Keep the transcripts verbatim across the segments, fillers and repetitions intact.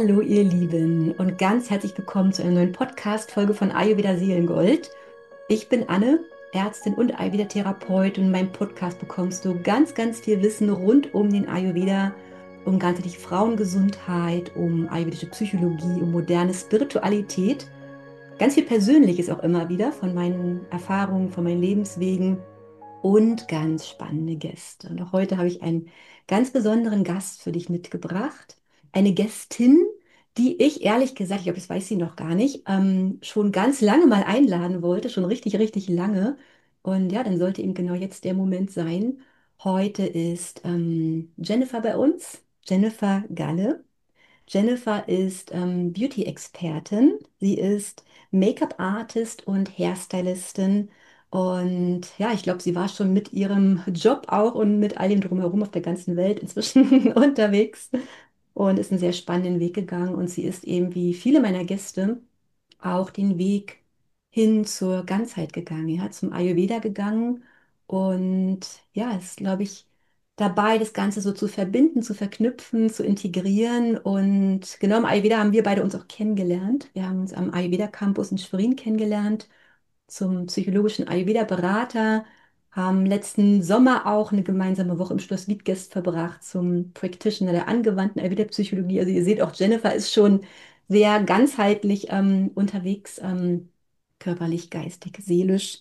Hallo ihr Lieben und ganz herzlich willkommen zu einer neuen Podcast-Folge von Ayurveda Seelengold. Ich bin Anne, Ärztin und Ayurveda-Therapeutin und in meinem Podcast bekommst du ganz, ganz viel Wissen rund um den Ayurveda, um ganzheitliche Frauengesundheit, um ayurvedische Psychologie, um moderne Spiritualität. Ganz viel Persönliches auch immer wieder von meinen Erfahrungen, von meinen Lebenswegen und ganz spannende Gäste. Und auch heute habe ich einen ganz besonderen Gast für dich mitgebracht. Eine Gästin, die ich ehrlich gesagt, ich glaube, das weiß sie noch gar nicht, ähm, schon ganz lange mal einladen wollte, schon richtig, richtig lange. Und ja, dann sollte eben genau jetzt der Moment sein. Heute ist ähm, Jennifer bei uns, Jennifer Galle. Jennifer ist ähm, Beauty-Expertin. Sie ist Make-up-Artist und Hairstylistin. Und ja, ich glaube, sie war schon mit ihrem Job auch und mit all dem drumherum auf der ganzen Welt inzwischen unterwegs und ist einen sehr spannenden Weg gegangen. Und sie ist eben wie viele meiner Gäste auch den Weg hin zur Ganzheit gegangen, ja, zum Ayurveda gegangen und ja, ist, glaube ich, dabei, das Ganze so zu verbinden, zu verknüpfen, zu integrieren. Und genau im Ayurveda haben wir beide uns auch kennengelernt. Wir haben uns am Ayurveda Campus in Schwerin kennengelernt zum psychologischen Ayurveda-Berater, haben letzten Sommer auch eine gemeinsame Woche im Schloss Wiedgest verbracht zum Practitioner der angewandten Ayurveda-Psychologie. Also ihr seht, auch Jennifer ist schon sehr ganzheitlich ähm, unterwegs, ähm, körperlich, geistig, seelisch.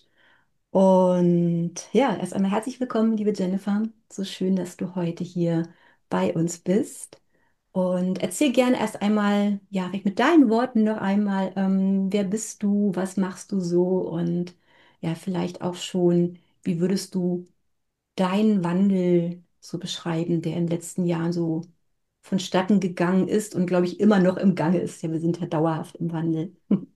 Und ja, erst einmal herzlich willkommen, liebe Jennifer. So schön, dass du heute hier bei uns bist. Und erzähl gerne erst einmal, ja, vielleicht mit deinen Worten noch einmal, ähm, wer bist du, was machst du so und ja, vielleicht auch schon, wie würdest du deinen Wandel so beschreiben, der in den letzten Jahren so vonstatten gegangen ist und glaube ich immer noch im Gange ist. Ja, wir sind ja dauerhaft im Wandel.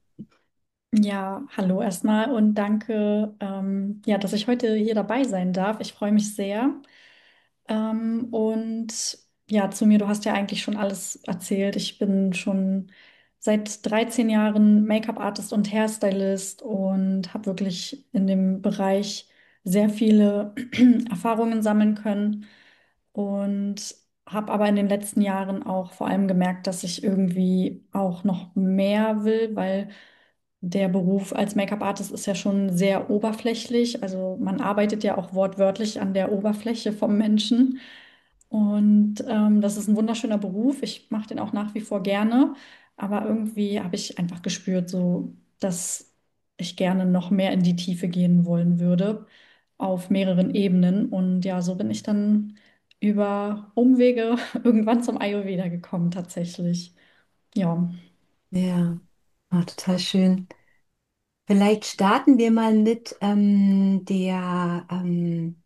Ja, hallo erstmal und danke, ähm, ja, dass ich heute hier dabei sein darf. Ich freue mich sehr. Ähm, und ja, zu mir, du hast ja eigentlich schon alles erzählt. Ich bin schon seit dreizehn Jahren Make-up-Artist und Hairstylist und habe wirklich in dem Bereich sehr viele Erfahrungen sammeln können und habe aber in den letzten Jahren auch vor allem gemerkt, dass ich irgendwie auch noch mehr will, weil der Beruf als Make-up-Artist ist ja schon sehr oberflächlich. Also man arbeitet ja auch wortwörtlich an der Oberfläche vom Menschen. Und ähm, das ist ein wunderschöner Beruf. Ich mache den auch nach wie vor gerne. Aber irgendwie habe ich einfach gespürt, so, dass ich gerne noch mehr in die Tiefe gehen wollen würde, auf mehreren Ebenen. Und ja, so bin ich dann über Umwege irgendwann zum Ayurveda gekommen, tatsächlich. Ja. Ja, ah, total schön. Vielleicht starten wir mal mit ähm, der ähm,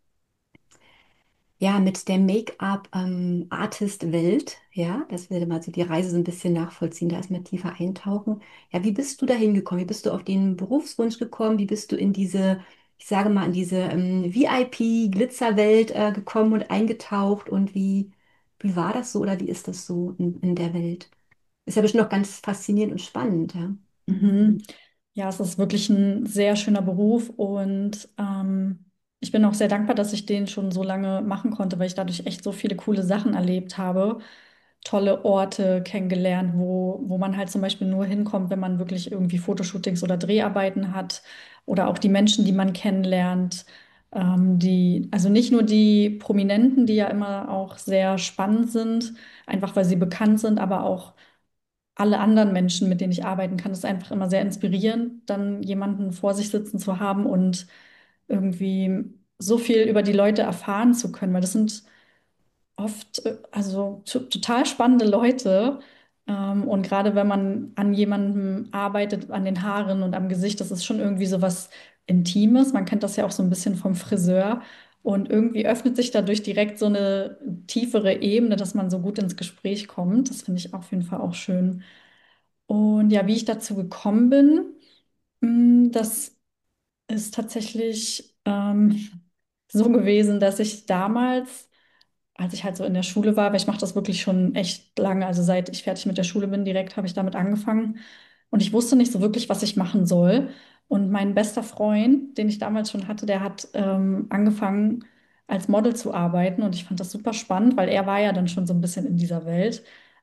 ja, mit der Make-up-Artist-Welt, ja, dass wir mal so die Reise so ein bisschen nachvollziehen, da erstmal tiefer eintauchen. Ja, wie bist du da hingekommen? Wie bist du auf den Berufswunsch gekommen? Wie bist du in diese, ich sage mal, in diese ähm, V I P-Glitzerwelt äh, gekommen und eingetaucht? Und wie, wie war das so oder wie ist das so in, in der Welt? Ist ja bestimmt noch ganz faszinierend und spannend, ja. Mhm. Ja, es ist wirklich ein sehr schöner Beruf und ähm, ich bin auch sehr dankbar, dass ich den schon so lange machen konnte, weil ich dadurch echt so viele coole Sachen erlebt habe, tolle Orte kennengelernt, wo, wo man halt zum Beispiel nur hinkommt, wenn man wirklich irgendwie Fotoshootings oder Dreharbeiten hat oder auch die Menschen, die man kennenlernt. Ähm, die, also nicht nur die Prominenten, die ja immer auch sehr spannend sind, einfach weil sie bekannt sind, aber auch alle anderen Menschen, mit denen ich arbeiten kann. Es ist einfach immer sehr inspirierend, dann jemanden vor sich sitzen zu haben und irgendwie so viel über die Leute erfahren zu können, weil das sind oft äh, also to- total spannende Leute. Ähm, und gerade wenn man an jemandem arbeitet, an den Haaren und am Gesicht, das ist schon irgendwie so was Intimes. Man kennt das ja auch so ein bisschen vom Friseur. Und irgendwie öffnet sich dadurch direkt so eine tiefere Ebene, dass man so gut ins Gespräch kommt. Das finde ich auf jeden Fall auch schön. Und ja, wie ich dazu gekommen bin, mh, das ist tatsächlich ähm, so gewesen, dass ich damals, als ich halt so in der Schule war, weil ich mache das wirklich schon echt lange, also seit ich fertig mit der Schule bin, direkt habe ich damit angefangen. Und ich wusste nicht so wirklich, was ich machen soll. Und mein bester Freund, den ich damals schon hatte, der hat ähm, angefangen als Model zu arbeiten. Und ich fand das super spannend, weil er war ja dann schon so ein bisschen in dieser Welt.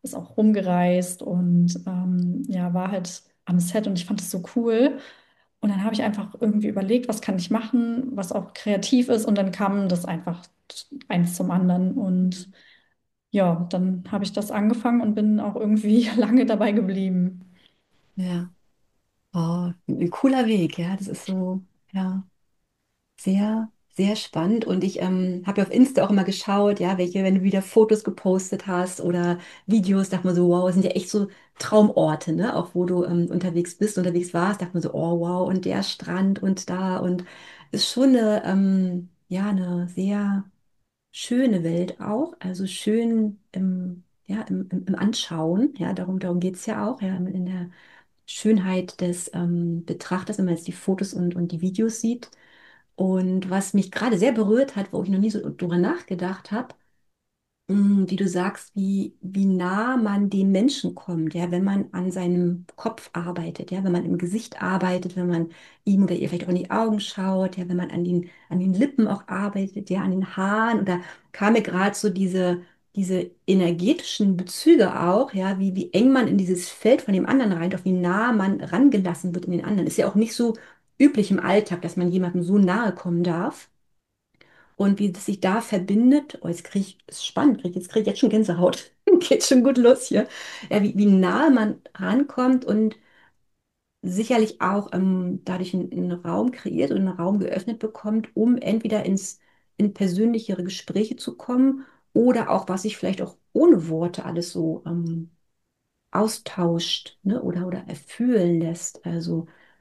ist auch rumgereist und ähm, ja, war halt am Set und ich fand es so cool. Und dann habe ich einfach irgendwie überlegt, was kann ich machen, was auch kreativ ist. Und dann kam das einfach eins zum anderen. Und ja, dann habe ich das angefangen und bin auch irgendwie lange dabei geblieben. Ja. Oh, ein cooler Weg, ja. Das ist so, ja. Sehr, sehr spannend. Und ich ähm, habe ja auf Insta auch immer geschaut, ja, welche, wenn du wieder Fotos gepostet hast oder Videos, dachte man so, wow, das sind ja echt so Traumorte, ne? Auch wo du ähm, unterwegs bist, unterwegs warst, dachte man so, oh wow, und der Strand und da und ist schon eine, ähm, ja, eine sehr schöne Welt auch, also schön im, ja, im, im, im Anschauen, ja, darum, darum geht es ja auch, ja, in der Schönheit des ähm, Betrachters, wenn man jetzt die Fotos und, und die Videos sieht. Und was mich gerade sehr berührt hat, wo ich noch nie so drüber nachgedacht habe, Mm, wie du sagst, wie, wie nah man dem Menschen kommt, ja, wenn man an seinem Kopf arbeitet, ja, wenn man im Gesicht arbeitet, wenn man ihm oder ihr vielleicht auch in die Augen schaut, ja, wenn man an den, an den Lippen auch arbeitet, ja, an den Haaren, oder kam mir gerade so diese, diese energetischen Bezüge auch, ja, wie, wie eng man in dieses Feld von dem anderen rein, auf wie nah man rangelassen wird in den anderen. Ist ja auch nicht so üblich im Alltag, dass man jemandem so nahe kommen darf. Und wie das sich da verbindet, oh, jetzt kriege ich, ist spannend, krieg, jetzt kriege ich jetzt schon Gänsehaut. Geht schon gut los hier. Ja, wie, wie nahe man rankommt und sicherlich auch ähm, dadurch einen, einen Raum kreiert und einen Raum geöffnet bekommt, um entweder ins, in persönlichere Gespräche zu kommen oder auch, was sich vielleicht auch ohne Worte alles so ähm, austauscht, ne, oder, oder erfühlen lässt. Also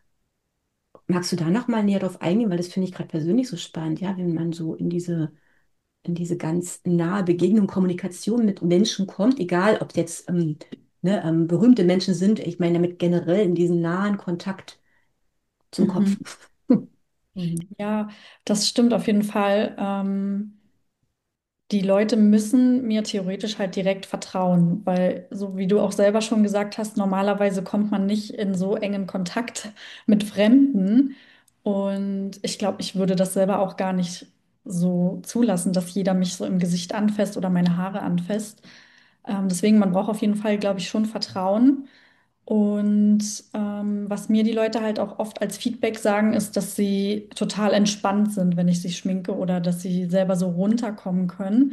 magst du da noch mal näher drauf eingehen, weil das finde ich gerade persönlich so spannend, ja, wenn man so in diese in diese ganz nahe Begegnung, Kommunikation mit Menschen kommt, egal ob es jetzt ähm, ne, ähm, berühmte Menschen sind, ich meine damit generell in diesen nahen Kontakt zum Kopf. Mhm. Mhm. Ja, das stimmt auf jeden Fall. Ähm, die Leute müssen mir theoretisch halt direkt vertrauen, weil so wie du auch selber schon gesagt hast, normalerweise kommt man nicht in so engen Kontakt mit Fremden. Und ich glaube, ich würde das selber auch gar nicht so zulassen, dass jeder mich so im Gesicht anfasst oder meine Haare anfasst. Ähm, deswegen, man braucht auf jeden Fall, glaube ich, schon Vertrauen. Und ähm, was mir die Leute halt auch oft als Feedback sagen, ist, dass sie total entspannt sind, wenn ich sie schminke oder dass sie selber so runterkommen können.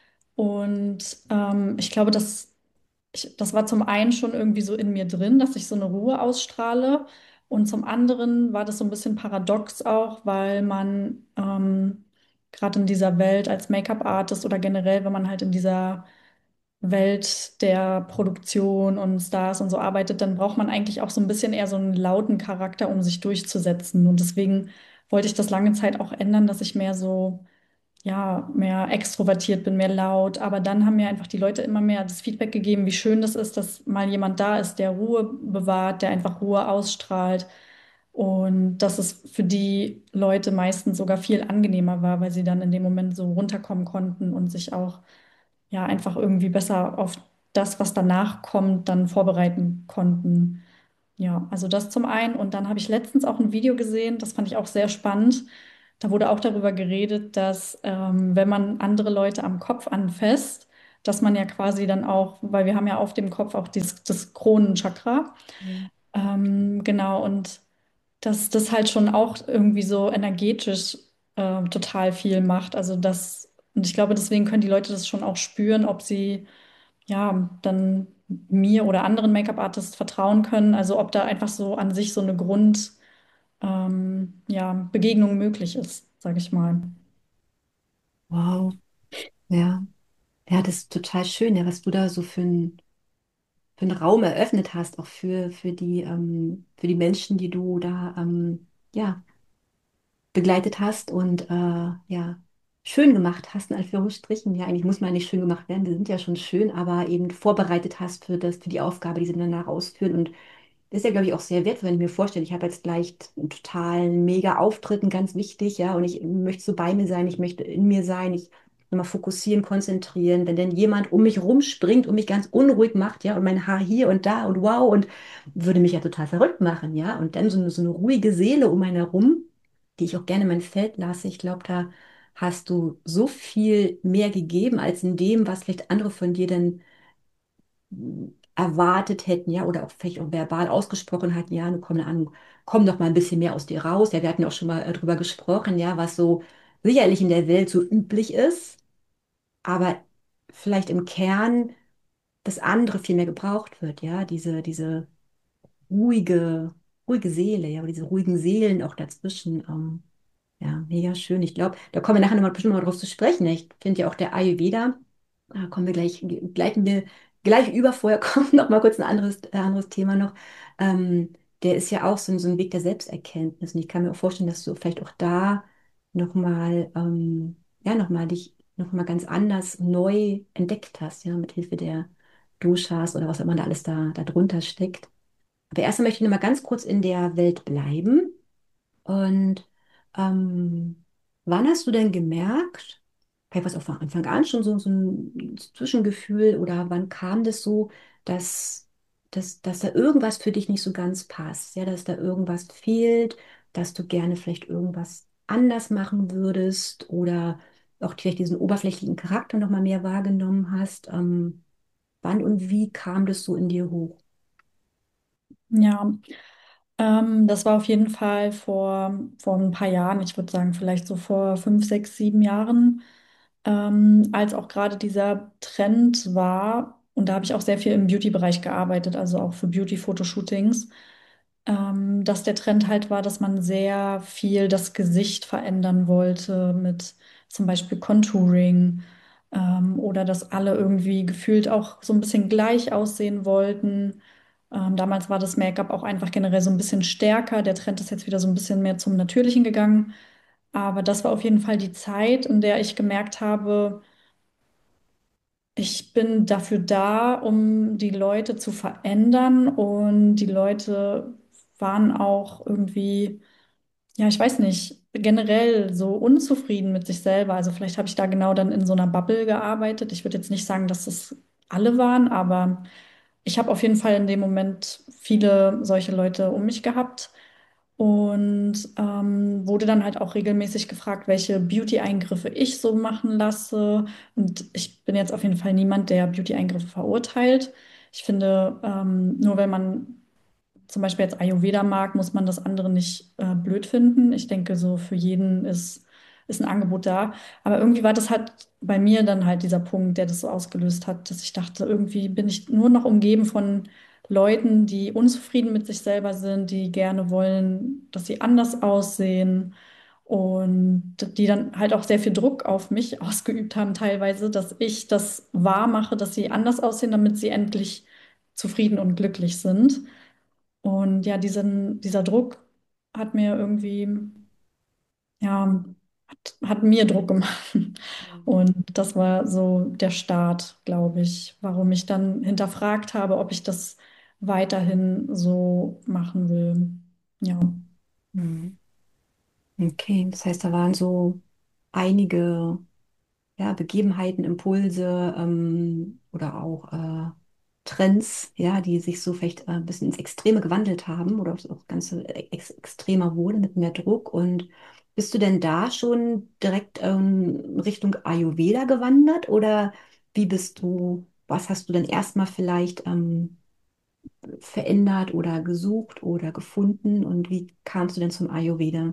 Und ähm, ich glaube, dass ich, das war zum einen schon irgendwie so in mir drin, dass ich so eine Ruhe ausstrahle. Und zum anderen war das so ein bisschen paradox auch, weil man ähm, gerade in dieser Welt als Make-up-Artist oder generell, wenn man halt in dieser Welt der Produktion und Stars und so arbeitet, dann braucht man eigentlich auch so ein bisschen eher so einen lauten Charakter, um sich durchzusetzen. Und deswegen wollte ich das lange Zeit auch ändern, dass ich mehr so, ja, mehr extrovertiert bin, mehr laut. Aber dann haben mir einfach die Leute immer mehr das Feedback gegeben, wie schön das ist, dass mal jemand da ist, der Ruhe bewahrt, der einfach Ruhe ausstrahlt. Und dass es für die Leute meistens sogar viel angenehmer war, weil sie dann in dem Moment so runterkommen konnten und sich auch ja einfach irgendwie besser auf das, was danach kommt, dann vorbereiten konnten. Ja, also das zum einen. Und dann habe ich letztens auch ein Video gesehen, das fand ich auch sehr spannend. Da wurde auch darüber geredet, dass ähm, wenn man andere Leute am Kopf anfasst, dass man ja quasi dann auch, weil wir haben ja auf dem Kopf auch dieses, das Kronenchakra, Ja. ähm, genau, und dass das halt schon auch irgendwie so energetisch äh, total viel macht. Also das, und ich glaube, deswegen können die Leute das schon auch spüren, ob sie ja dann mir oder anderen Make-up-Artists vertrauen können. Also ob da einfach so an sich so eine Grund, ähm, ja, Begegnung möglich ist, sage ich mal. Wow, ja. Ja, das ist total schön, ja, was du da so für ein, für einen Raum eröffnet hast, auch für, für die, ähm, für die Menschen, die du da ähm, ja, begleitet hast und äh, ja, schön gemacht hast, in Anführungsstrichen. Ja, eigentlich muss man ja nicht schön gemacht werden, die sind ja schon schön, aber eben vorbereitet hast für das, für die Aufgabe, die sie danach ausführen. Und das ist ja, glaube ich, auch sehr wertvoll, wenn ich mir vorstelle, ich habe jetzt gleich einen totalen mega Auftritt, ein ganz wichtig, ja, und ich möchte so bei mir sein, ich möchte in mir sein, ich will mal fokussieren, konzentrieren. Wenn dann jemand um mich rumspringt und mich ganz unruhig macht, ja, und mein Haar hier und da und wow, und würde mich ja total verrückt machen, ja, und dann so eine, so eine ruhige Seele um einen herum, die ich auch gerne in mein Feld lasse. Ich glaube, da hast du so viel mehr gegeben als in dem, was vielleicht andere von dir dann erwartet hätten, ja, oder auch vielleicht auch verbal ausgesprochen hatten, ja, nun komm an, komm doch mal ein bisschen mehr aus dir raus. Ja, wir hatten ja auch schon mal äh, drüber gesprochen, ja, was so sicherlich in der Welt so üblich ist, aber vielleicht im Kern das andere viel mehr gebraucht wird, ja, diese, diese ruhige, ruhige Seele, ja, oder diese ruhigen Seelen auch dazwischen. Ähm, ja, mega schön. Ich glaube, da kommen wir nachher nochmal bestimmt noch drauf zu sprechen. Ich finde ja auch der Ayurveda, da kommen wir gleich, gleiten wir gleich über. Vorher kommt noch mal kurz ein anderes, äh, anderes Thema noch. Ähm, Der ist ja auch so, ein- so ein Weg der Selbsterkenntnis. Und ich kann mir auch vorstellen, dass du vielleicht auch da nochmal, ähm, ja, nochmal dich nochmal ganz anders neu entdeckt hast, ja, mit Hilfe der Doshas oder was immer da alles da, da drunter steckt. Aber erstmal möchte ich noch mal ganz kurz in der Welt bleiben. Und ähm, wann hast du denn gemerkt, vielleicht war es auch von Anfang an schon so, so ein Zwischengefühl oder wann kam das so, dass, dass, dass da irgendwas für dich nicht so ganz passt, ja, dass da irgendwas fehlt, dass du gerne vielleicht irgendwas anders machen würdest oder auch vielleicht diesen oberflächlichen Charakter noch mal mehr wahrgenommen hast. Ähm, wann und wie kam das so in dir hoch? Ja, ähm, das war auf jeden Fall vor, vor ein paar Jahren, ich würde sagen vielleicht so vor fünf, sechs, sieben Jahren, ähm, als auch gerade dieser Trend war. Und da habe ich auch sehr viel im Beauty-Bereich gearbeitet, also auch für Beauty-Fotoshootings, ähm, dass der Trend halt war, dass man sehr viel das Gesicht verändern wollte mit zum Beispiel Contouring, ähm, oder dass alle irgendwie gefühlt auch so ein bisschen gleich aussehen wollten. Ähm, damals war das Make-up auch einfach generell so ein bisschen stärker. Der Trend ist jetzt wieder so ein bisschen mehr zum Natürlichen gegangen. Aber das war auf jeden Fall die Zeit, in der ich gemerkt habe, ich bin dafür da, um die Leute zu verändern. Und die Leute waren auch irgendwie, ja, ich weiß nicht, generell so unzufrieden mit sich selber. Also vielleicht habe ich da genau dann in so einer Bubble gearbeitet. Ich würde jetzt nicht sagen, dass das alle waren, aber ich habe auf jeden Fall in dem Moment viele solche Leute um mich gehabt und ähm, wurde dann halt auch regelmäßig gefragt, welche Beauty-Eingriffe ich so machen lasse. Und ich bin jetzt auf jeden Fall niemand, der Beauty-Eingriffe verurteilt. Ich finde, ähm, nur wenn man zum Beispiel jetzt Ayurveda mag, muss man das andere nicht äh, blöd finden. Ich denke, so für jeden ist, ist ein Angebot da. Aber irgendwie war das halt bei mir dann halt dieser Punkt, der das so ausgelöst hat, dass ich dachte, irgendwie bin ich nur noch umgeben von Leuten, die unzufrieden mit sich selber sind, die gerne wollen, dass sie anders aussehen und die dann halt auch sehr viel Druck auf mich ausgeübt haben, teilweise, dass ich das wahr mache, dass sie anders aussehen, damit sie endlich zufrieden und glücklich sind. Und ja, diesen, dieser Druck hat mir irgendwie, ja, hat, hat mir Druck gemacht. Und das war so der Start, glaube ich, warum ich dann hinterfragt habe, ob ich das weiterhin so machen will. Ja. Mhm. Okay, das heißt, da waren so einige ja, Begebenheiten, Impulse ähm, oder auch äh, Trends, ja, die sich so vielleicht äh, ein bisschen ins Extreme gewandelt haben oder so das Ganze ex extremer wurde mit mehr Druck. Und bist du denn da schon direkt ähm, Richtung Ayurveda gewandert oder wie bist du, was hast du denn erstmal vielleicht ähm, verändert oder gesucht oder gefunden und wie kamst du denn zum Ayurveda?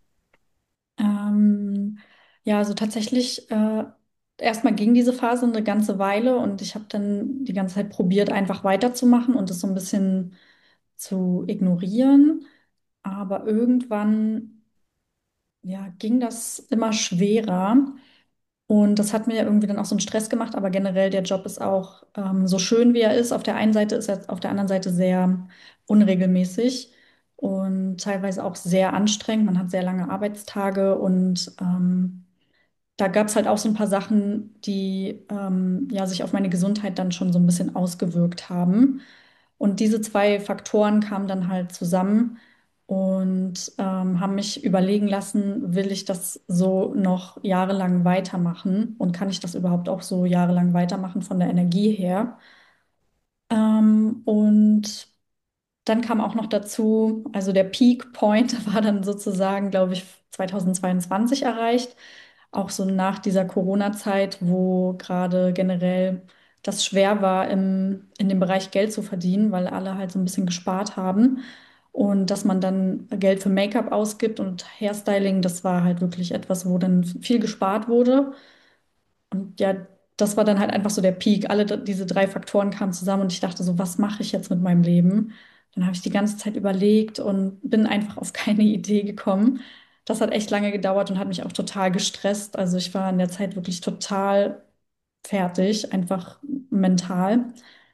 Ähm, ja, also tatsächlich, äh, erstmal ging diese Phase eine ganze Weile und ich habe dann die ganze Zeit probiert, einfach weiterzumachen und das so ein bisschen zu ignorieren. Aber irgendwann, ja, ging das immer schwerer. Und das hat mir irgendwie dann auch so einen Stress gemacht. Aber generell, der Job ist auch ähm, so schön, wie er ist. Auf der einen Seite ist er auf der anderen Seite sehr unregelmäßig und teilweise auch sehr anstrengend. Man hat sehr lange Arbeitstage und ähm, da gab es halt auch so ein paar Sachen, die ähm, ja, sich auf meine Gesundheit dann schon so ein bisschen ausgewirkt haben. Und diese zwei Faktoren kamen dann halt zusammen und ähm, haben mich überlegen lassen, will ich das so noch jahrelang weitermachen und kann ich das überhaupt auch so jahrelang weitermachen von der Energie her? Ähm, und dann kam auch noch dazu, also der Peak Point war dann sozusagen, glaube ich, zweitausendzweiundzwanzig erreicht, auch so nach dieser Corona-Zeit, wo gerade generell das schwer war, im, in dem Bereich Geld zu verdienen, weil alle halt so ein bisschen gespart haben. Und dass man dann Geld für Make-up ausgibt und Hairstyling, das war halt wirklich etwas, wo dann viel gespart wurde. Und ja, das war dann halt einfach so der Peak. Alle d- diese drei Faktoren kamen zusammen und ich dachte so, was mache ich jetzt mit meinem Leben? Dann habe ich die ganze Zeit überlegt und bin einfach auf keine Idee gekommen. Das hat echt lange gedauert und hat mich auch total gestresst. Also ich war in der Zeit wirklich total fertig, einfach mental.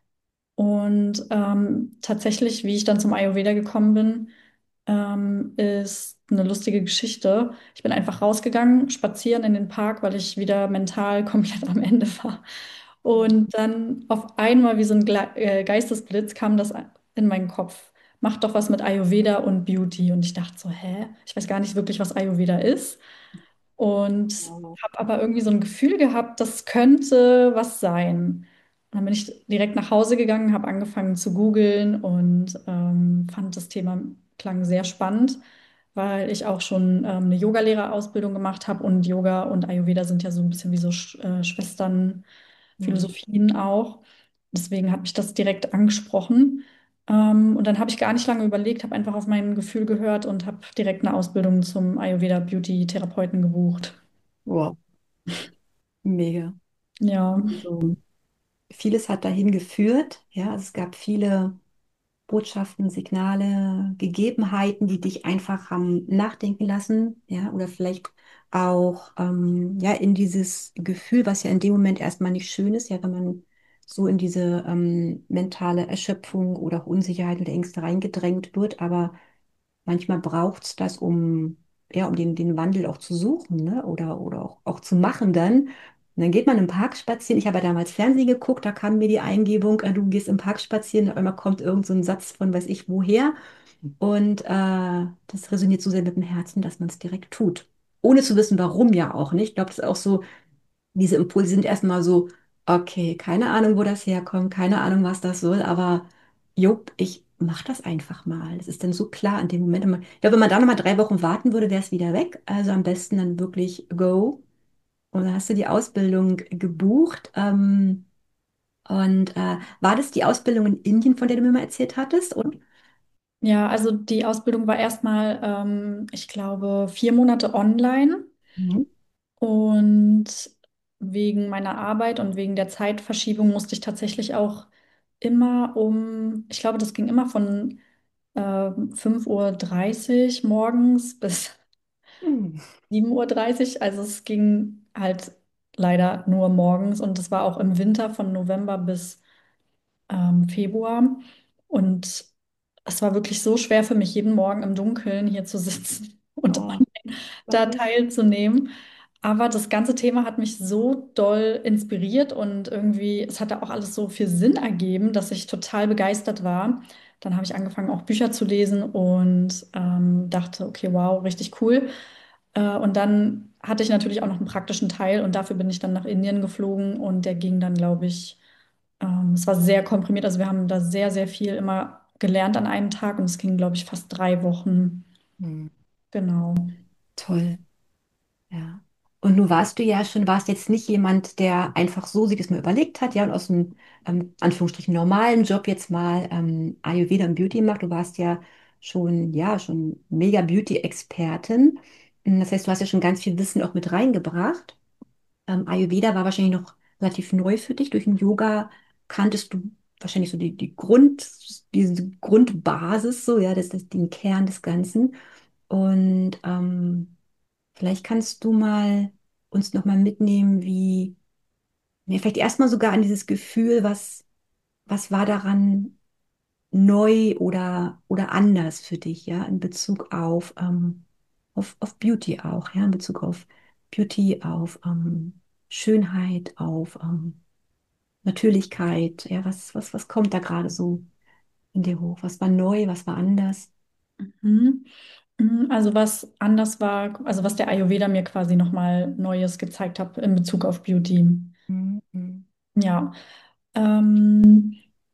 Und ähm, tatsächlich, wie ich dann zum Ayurveda gekommen bin, ähm, ist eine lustige Geschichte. Ich bin einfach rausgegangen, spazieren in den Park, weil ich wieder mental komplett am Ende war. Und dann auf einmal wie so ein Gle äh, Geistesblitz kam das in meinen Kopf. Mach doch was mit Ayurveda und Beauty. Und ich dachte so, hä? Ich weiß gar nicht wirklich, was Ayurveda ist. Und Wow. habe aber irgendwie so ein Gefühl gehabt, das könnte was sein. Und dann bin ich direkt nach Hause gegangen, habe angefangen zu googeln und ähm, fand das Thema klang sehr spannend, weil ich auch schon ähm, eine Yogalehrerausbildung gemacht habe und Yoga und Ayurveda sind ja so ein bisschen wie so Sch äh, Mhm. Schwesternphilosophien auch. Deswegen hat mich das direkt angesprochen. Ähm, und dann habe ich gar nicht lange überlegt, habe einfach auf mein Gefühl gehört und habe direkt eine Ausbildung zum Ayurveda Beauty Therapeuten gebucht. Wow, mega. Ja. Also, vieles hat dahin geführt. Ja, also es gab viele Botschaften, Signale, Gegebenheiten, die dich einfach haben nachdenken lassen, ja, oder vielleicht auch ähm, ja in dieses Gefühl, was ja in dem Moment erstmal nicht schön ist, ja, wenn man so in diese ähm, mentale Erschöpfung oder auch Unsicherheit oder Ängste reingedrängt wird, aber manchmal braucht es das, um, ja, um den, den Wandel auch zu suchen, ne? Oder, oder auch, auch zu machen dann. Und dann geht man im Park spazieren. Ich habe ja damals Fernsehen geguckt, da kam mir die Eingebung, äh, du gehst im Park spazieren, auf einmal kommt irgend so ein Satz von weiß ich woher. Und äh, das resoniert so sehr mit dem Herzen, dass man es direkt tut. Ohne zu wissen, warum ja auch nicht. Ich glaube, das ist auch so, diese Impulse sind erstmal so, okay, keine Ahnung, wo das herkommt, keine Ahnung, was das soll, aber jupp, ich mach das einfach mal. Das ist dann so klar in dem Moment. Und man- Ich glaube, wenn man da nochmal drei Wochen warten würde, wäre es wieder weg. Also am besten dann wirklich go. Und dann hast du die Ausbildung gebucht. Ähm, und äh, war das die Ausbildung in Indien, von der du mir mal erzählt hattest? Und Ja, also die Ausbildung war erstmal, ähm, ich glaube, vier Monate online mhm. und wegen meiner Arbeit und wegen der Zeitverschiebung musste ich tatsächlich auch immer um, ich glaube, das ging immer von ähm, fünf Uhr dreißig morgens bis Hm. sieben Uhr dreißig. Also es ging halt leider nur morgens und es war auch im Winter von November bis ähm, Februar. Und es war wirklich so schwer für mich, jeden Morgen im Dunkeln hier zu sitzen und Oh, da glaube ich. teilzunehmen. Aber das ganze Thema hat mich so doll inspiriert und irgendwie, es hatte auch alles so viel Sinn ergeben, dass ich total begeistert war. Dann habe ich angefangen, auch Bücher zu lesen und ähm, dachte, okay, wow, richtig cool. Äh, und dann hatte ich natürlich auch noch einen praktischen Teil und dafür bin ich dann nach Indien geflogen und der ging dann, glaube ich, ähm, es war sehr komprimiert. Also wir haben da sehr, sehr viel immer gelernt an einem Tag und es ging, glaube ich, fast drei Wochen. Hm. Genau. Toll. Ja. Und nun warst du ja schon, warst jetzt nicht jemand, der einfach so sich das mal überlegt hat, ja, und aus einem, ähm, Anführungsstrichen, normalen Job jetzt mal ähm, Ayurveda und Beauty macht. Du warst ja schon, ja, schon mega Beauty-Expertin. Ähm, Das heißt, du hast ja schon ganz viel Wissen auch mit reingebracht. Ähm, Ayurveda war wahrscheinlich noch relativ neu für dich. Durch den Yoga kanntest du wahrscheinlich so die, die Grund, diese Grundbasis, so, ja, das ist den Kern des Ganzen. Und ähm, vielleicht kannst du mal uns noch mal mitnehmen, wie, ja, vielleicht erstmal sogar an dieses Gefühl, was, was war daran neu oder, oder anders für dich, ja, in Bezug auf, ähm, auf, auf Beauty auch, ja, in Bezug auf Beauty, auf ähm, Schönheit, auf ähm, Natürlichkeit, ja, was, was, was kommt da gerade so in dir hoch? Was war neu, was war anders? Mhm. Mhm. Also was anders war, also was der Ayurveda mir quasi nochmal Neues gezeigt hat in Bezug auf Beauty. Mhm. Ja, ähm,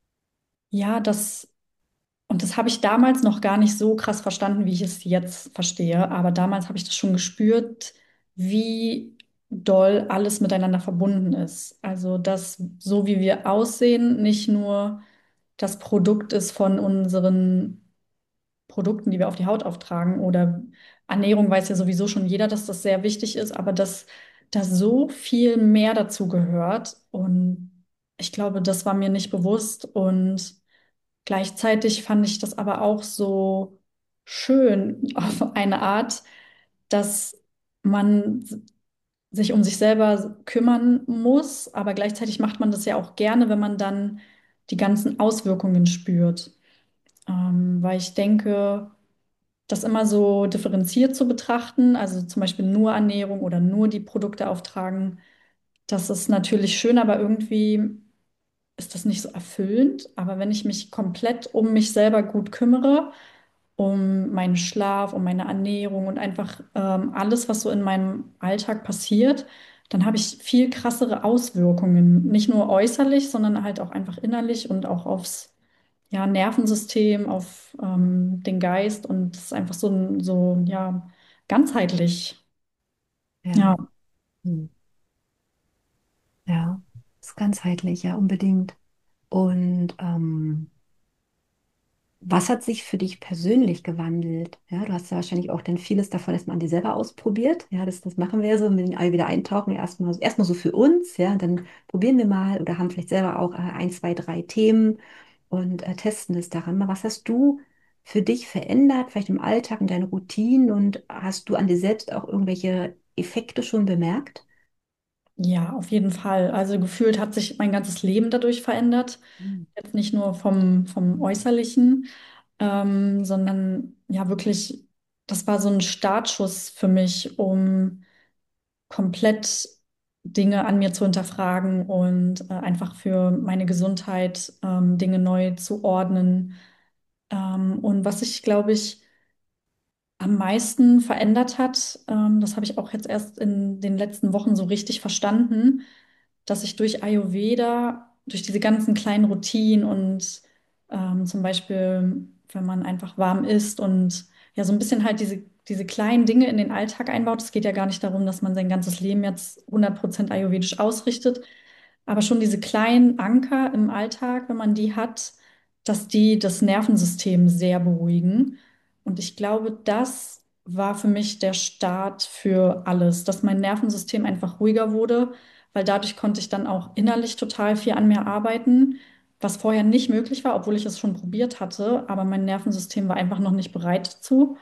ja, das, und das habe ich damals noch gar nicht so krass verstanden, wie ich es jetzt verstehe. Aber damals habe ich das schon gespürt, wie doll alles miteinander verbunden ist. Also, dass so wie wir aussehen, nicht nur das Produkt ist von unseren Produkten, die wir auf die Haut auftragen oder Ernährung weiß ja sowieso schon jeder, dass das sehr wichtig ist, aber dass da so viel mehr dazu gehört und ich glaube, das war mir nicht bewusst und gleichzeitig fand ich das aber auch so schön auf eine Art, dass man sich um sich selber kümmern muss, aber gleichzeitig macht man das ja auch gerne, wenn man dann die ganzen Auswirkungen spürt. Ähm, weil ich denke, das immer so differenziert zu betrachten, also zum Beispiel nur Ernährung oder nur die Produkte auftragen, das ist natürlich schön, aber irgendwie ist das nicht so erfüllend. Aber wenn ich mich komplett um mich selber gut kümmere, um meinen Schlaf, um meine Ernährung und einfach ähm, alles, was so in meinem Alltag passiert, dann habe ich viel krassere Auswirkungen. Nicht nur äußerlich, sondern halt auch einfach innerlich und auch aufs ja, Nervensystem, auf ähm, den Geist. Und es ist einfach so, ein- so ja, ganzheitlich. Ja. Ja, hm. Ja, ist ganzheitlich, ja, unbedingt. Und ähm, was hat sich für dich persönlich gewandelt? Ja, du hast ja wahrscheinlich auch dann vieles davon erstmal an dir selber ausprobiert. Ja, das, das machen wir ja so, mit den All wieder eintauchen, erstmal erstmal so für uns, ja, dann probieren wir mal oder haben vielleicht selber auch äh, ein, zwei, drei Themen und äh, testen es daran mal. Was hast du für dich verändert, vielleicht im Alltag, in deinen Routinen und hast du an dir selbst auch irgendwelche Effekte schon bemerkt? Ja, auf jeden Fall. Also gefühlt hat sich mein ganzes Leben dadurch verändert. Hm. Jetzt nicht nur vom, vom Äußerlichen, ähm, sondern ja wirklich, das war so ein Startschuss für mich, um komplett Dinge an mir zu hinterfragen und äh, einfach für meine Gesundheit ähm, Dinge neu zu ordnen. Ähm, und was ich, glaube ich, am meisten verändert hat, ähm, das habe ich auch jetzt erst in den letzten Wochen so richtig verstanden, dass ich durch Ayurveda, durch diese ganzen kleinen Routinen und ähm, zum Beispiel, wenn man einfach warm isst und ja, so ein bisschen halt diese, diese kleinen Dinge in den Alltag einbaut. Es geht ja gar nicht darum, dass man sein ganzes Leben jetzt hundert Prozent ayurvedisch ausrichtet, aber schon diese kleinen Anker im Alltag, wenn man die hat, dass die das Nervensystem sehr beruhigen. Und ich glaube, das war für mich der Start für alles, dass mein Nervensystem einfach ruhiger wurde, weil dadurch konnte ich dann auch innerlich total viel an mir arbeiten, was vorher nicht möglich war, obwohl ich es schon probiert hatte, aber mein Nervensystem war einfach noch nicht bereit dazu.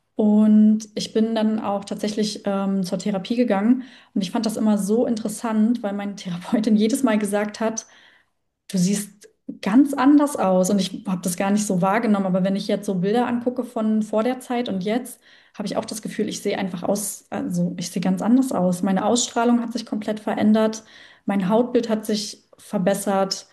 Und ich bin dann auch tatsächlich ähm, zur Therapie gegangen und ich fand das immer so interessant, weil meine Therapeutin jedes Mal gesagt hat, du siehst ganz anders aus und ich habe das gar nicht so wahrgenommen, aber wenn ich jetzt so Bilder angucke von vor der Zeit und jetzt, habe ich auch das Gefühl, ich sehe einfach aus, also ich sehe ganz anders aus. Meine Ausstrahlung hat sich komplett verändert, mein Hautbild hat sich verbessert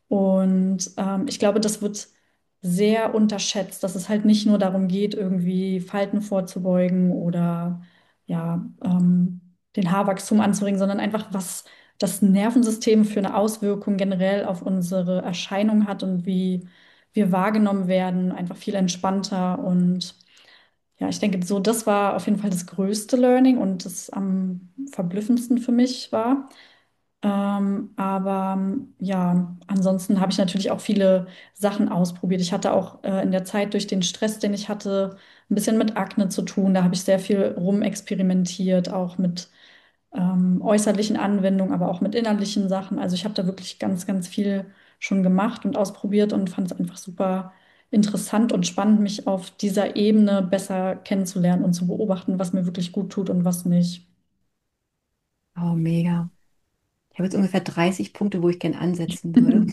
und ähm, ich glaube, das wird sehr unterschätzt, dass es halt nicht nur darum geht, irgendwie Falten vorzubeugen oder ja, ähm, den Haarwachstum anzuregen, sondern einfach, was das Nervensystem für eine Auswirkung generell auf unsere Erscheinung hat und wie wir wahrgenommen werden, einfach viel entspannter. Und ja, ich denke, so, das war auf jeden Fall das größte Learning und das am verblüffendsten für mich war. Ähm, aber ähm, ja, ansonsten habe ich natürlich auch viele Sachen ausprobiert. Ich hatte auch äh, in der Zeit durch den Stress, den ich hatte, ein bisschen mit Akne zu tun. Da habe ich sehr viel rumexperimentiert, auch mit ähm, äußerlichen Anwendungen, aber auch mit innerlichen Sachen. Also ich habe da wirklich ganz, ganz viel schon gemacht und ausprobiert und fand es einfach super interessant und spannend, mich auf dieser Ebene besser kennenzulernen und zu beobachten, was mir wirklich gut tut und was nicht. Oh, mega. Ich habe jetzt ungefähr dreißig Punkte, wo ich gerne ansetzen würde.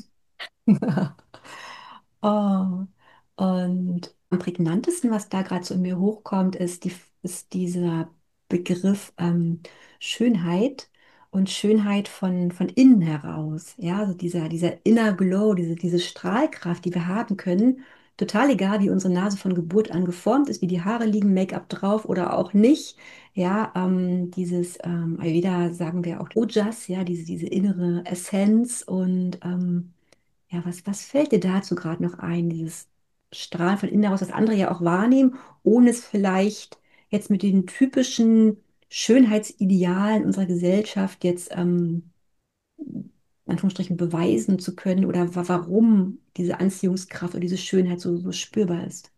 Oh, und am prägnantesten, was da gerade so in mir hochkommt, ist, die, ist dieser Begriff ähm, Schönheit und Schönheit von, von innen heraus. Ja, also dieser, dieser Inner Glow, diese, diese Strahlkraft, die wir haben können. Total egal, wie unsere Nase von Geburt an geformt ist, wie die Haare liegen, Make-up drauf oder auch nicht. Ja, ähm, dieses, ähm, Ayurveda sagen wir auch Ojas, ja, diese, diese innere Essenz und ähm, ja, was, was fällt dir dazu gerade noch ein, dieses Strahlen von innen heraus, das andere ja auch wahrnehmen, ohne es vielleicht jetzt mit den typischen Schönheitsidealen unserer Gesellschaft jetzt ähm, in Anführungsstrichen beweisen zu können oder wa warum diese Anziehungskraft oder diese Schönheit so, so spürbar ist.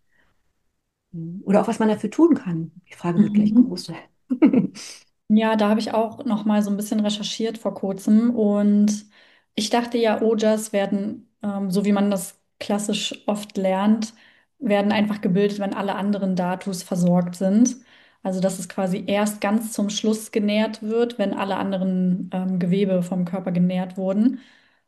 Mhm. Oder auch was man dafür tun kann. Die Frage wird gleich Mhm. groß sein. Ja, da habe ich auch noch mal so ein bisschen recherchiert vor kurzem und ich dachte ja, Ojas werden, ähm, so wie man das klassisch oft lernt, werden einfach gebildet, wenn alle anderen Datus versorgt sind. Also dass es quasi erst ganz zum Schluss genährt wird, wenn alle anderen ähm, Gewebe vom Körper genährt wurden.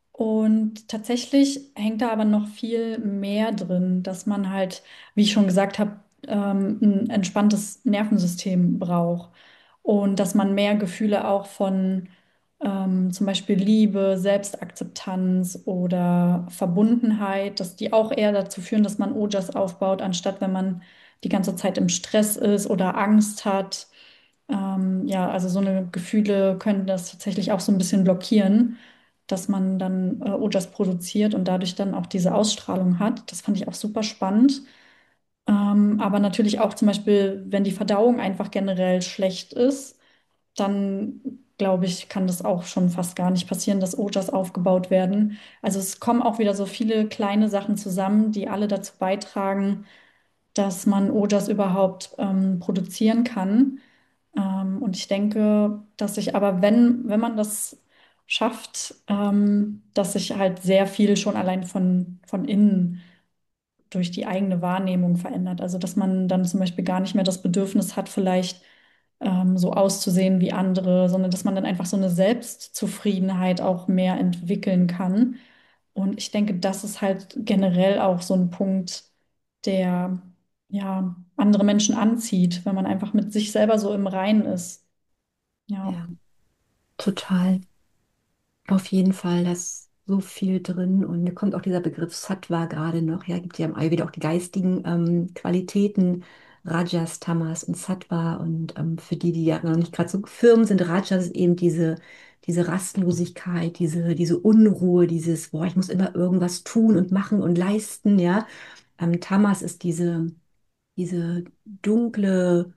Und tatsächlich hängt da aber noch viel mehr drin, dass man halt, wie ich schon gesagt habe, ähm, ein entspanntes Nervensystem braucht und dass man mehr Gefühle auch von ähm, zum Beispiel Liebe, Selbstakzeptanz oder Verbundenheit, dass die auch eher dazu führen, dass man Ojas aufbaut, anstatt wenn man die ganze Zeit im Stress ist oder Angst hat. Ähm, ja, also so eine Gefühle können das tatsächlich auch so ein bisschen blockieren, dass man dann äh, Ojas produziert und dadurch dann auch diese Ausstrahlung hat. Das fand ich auch super spannend. Ähm, aber natürlich auch zum Beispiel, wenn die Verdauung einfach generell schlecht ist, dann glaube ich, kann das auch schon fast gar nicht passieren, dass Ojas aufgebaut werden. Also es kommen auch wieder so viele kleine Sachen zusammen, die alle dazu beitragen, dass man Ojas überhaupt ähm, produzieren kann. Ähm, und ich denke, dass sich aber, wenn, wenn man das schafft, ähm, dass sich halt sehr viel schon allein von, von innen durch die eigene Wahrnehmung verändert. Also, dass man dann zum Beispiel gar nicht mehr das Bedürfnis hat, vielleicht ähm, so auszusehen wie andere, sondern dass man dann einfach so eine Selbstzufriedenheit auch mehr entwickeln kann. Und ich denke, das ist halt generell auch so ein Punkt, der ja andere Menschen anzieht, wenn man einfach mit sich selber so im Reinen ist. Ja. Ja, total. Auf jeden Fall, da ist so viel drin. Und mir kommt auch dieser Begriff Sattva gerade noch. Ja, gibt ja im Ayurveda auch die geistigen ähm, Qualitäten, Rajas, Tamas und Sattva. Und ähm, für die, die ja noch nicht gerade so firm sind, Rajas ist eben diese, diese Rastlosigkeit, diese, diese Unruhe, dieses, boah, ich muss immer irgendwas tun und machen und leisten. Ja, ähm, Tamas ist diese, diese dunkle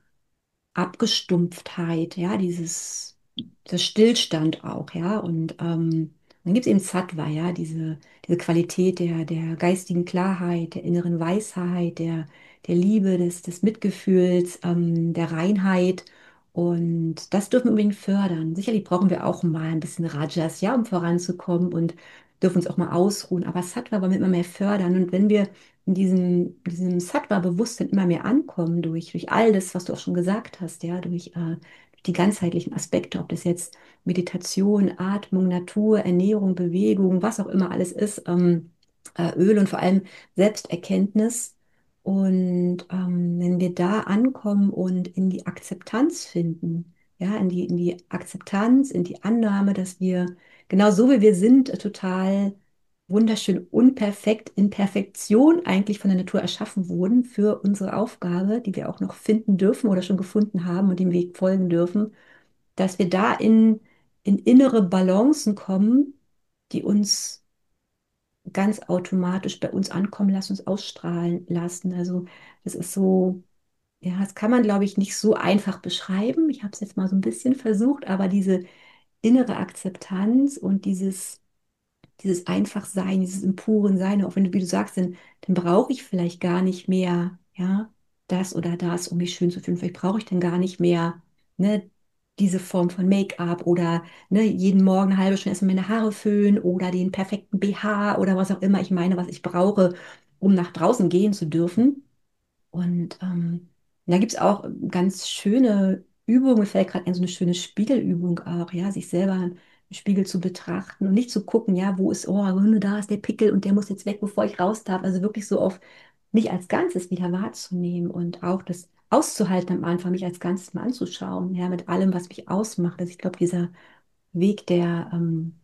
Abgestumpftheit, ja, dieses, dieser Stillstand auch, ja. Und ähm, dann gibt es eben Sattva, ja, diese, diese Qualität der, der geistigen Klarheit, der inneren Weisheit, der, der Liebe, des, des Mitgefühls, ähm, der Reinheit. Und das dürfen wir unbedingt fördern. Sicherlich brauchen wir auch mal ein bisschen Rajas, ja, um voranzukommen und dürfen uns auch mal ausruhen. Aber Sattva wollen wir immer mehr fördern. Und wenn wir in diesem, diesem Sattva-Bewusstsein immer mehr ankommen durch, durch all das, was du auch schon gesagt hast, ja, durch, äh, die ganzheitlichen Aspekte, ob das jetzt Meditation, Atmung, Natur, Ernährung, Bewegung, was auch immer alles ist, ähm, äh, Öl und vor allem Selbsterkenntnis. Und ähm, wenn wir da ankommen und in die Akzeptanz finden, ja, in die, in die Akzeptanz, in die Annahme, dass wir genau so wie wir sind, äh, total wunderschön unperfekt, in Perfektion eigentlich von der Natur erschaffen wurden für unsere Aufgabe, die wir auch noch finden dürfen oder schon gefunden haben und dem Weg folgen dürfen, dass wir da in, in innere Balancen kommen, die uns ganz automatisch bei uns ankommen lassen, uns ausstrahlen lassen. Also das ist so, ja, das kann man, glaube ich, nicht so einfach beschreiben. Ich habe es jetzt mal so ein bisschen versucht, aber diese innere Akzeptanz und dieses dieses Einfachsein, dieses im puren Sein, auch wenn du, wie du sagst, dann, dann brauche ich vielleicht gar nicht mehr, ja, das oder das, um mich schön zu fühlen. Vielleicht brauche ich dann gar nicht mehr, ne, diese Form von Make-up oder ne, jeden Morgen eine halbe Stunde erstmal meine Haare föhnen oder den perfekten B H oder was auch immer ich meine, was ich brauche, um nach draußen gehen zu dürfen. Und ähm, da gibt es auch ganz schöne Übungen, mir fällt gerade ein, so eine schöne Spiegelübung auch, ja, sich selber im Spiegel zu betrachten und nicht zu gucken, ja, wo ist, oh, da ist der Pickel und der muss jetzt weg, bevor ich raus darf. Also wirklich so auf mich als Ganzes wieder wahrzunehmen und auch das auszuhalten am Anfang, mich als Ganzes mal anzuschauen, ja, mit allem, was mich ausmacht. Also ich glaube, dieser Weg der, ähm,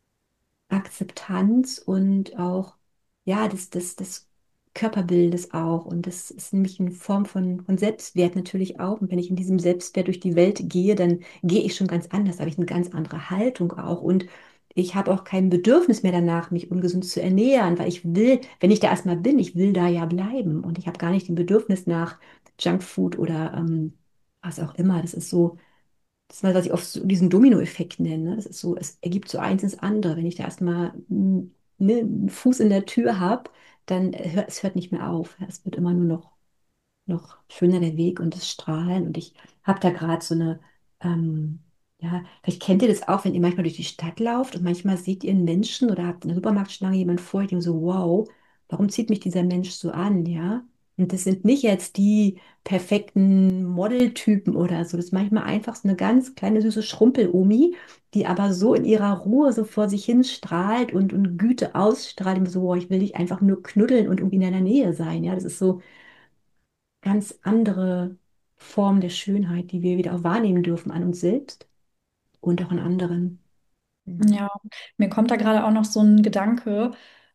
Akzeptanz und auch, ja, des, des, des Körperbildes auch. Und das ist nämlich eine Form von, von Selbstwert natürlich auch. Und wenn ich in diesem Selbstwert durch die Welt gehe, dann gehe ich schon ganz anders, da habe ich eine ganz andere Haltung auch. Und ich habe auch kein Bedürfnis mehr danach, mich ungesund zu ernähren, weil ich will, wenn ich da erstmal bin, ich will da ja bleiben. Und ich habe gar nicht den Bedürfnis nach Junkfood oder ähm, was auch immer. Das ist so. Das ist was, was ich oft so diesen Dominoeffekt nenne. Ne? Das ist so, es ergibt so eins ins andere. Wenn ich da erstmal mm, ne, einen Fuß in der Tür habe, dann äh, hört es hört nicht mehr auf. Es wird immer nur noch noch schöner der Weg und das Strahlen. Und ich habe da gerade so eine, ähm, ja, vielleicht kennt ihr das auch, wenn ihr manchmal durch die Stadt lauft und manchmal seht ihr einen Menschen oder habt in der Supermarktschlange jemand vor, ich denke so, wow, warum zieht mich dieser Mensch so an, ja? Und das sind nicht jetzt die perfekten Modeltypen oder so. Das ist manchmal einfach so eine ganz kleine süße Schrumpel-Omi, die aber so in ihrer Ruhe so vor sich hin strahlt und, und Güte ausstrahlt. Und so, wow, ich will dich einfach nur knuddeln und irgendwie in deiner Nähe sein. Ja, das ist so ganz andere Form der Schönheit, die wir wieder auch wahrnehmen dürfen an uns selbst und auch an anderen. Mhm. Ja, mir kommt da gerade auch noch so ein Gedanke,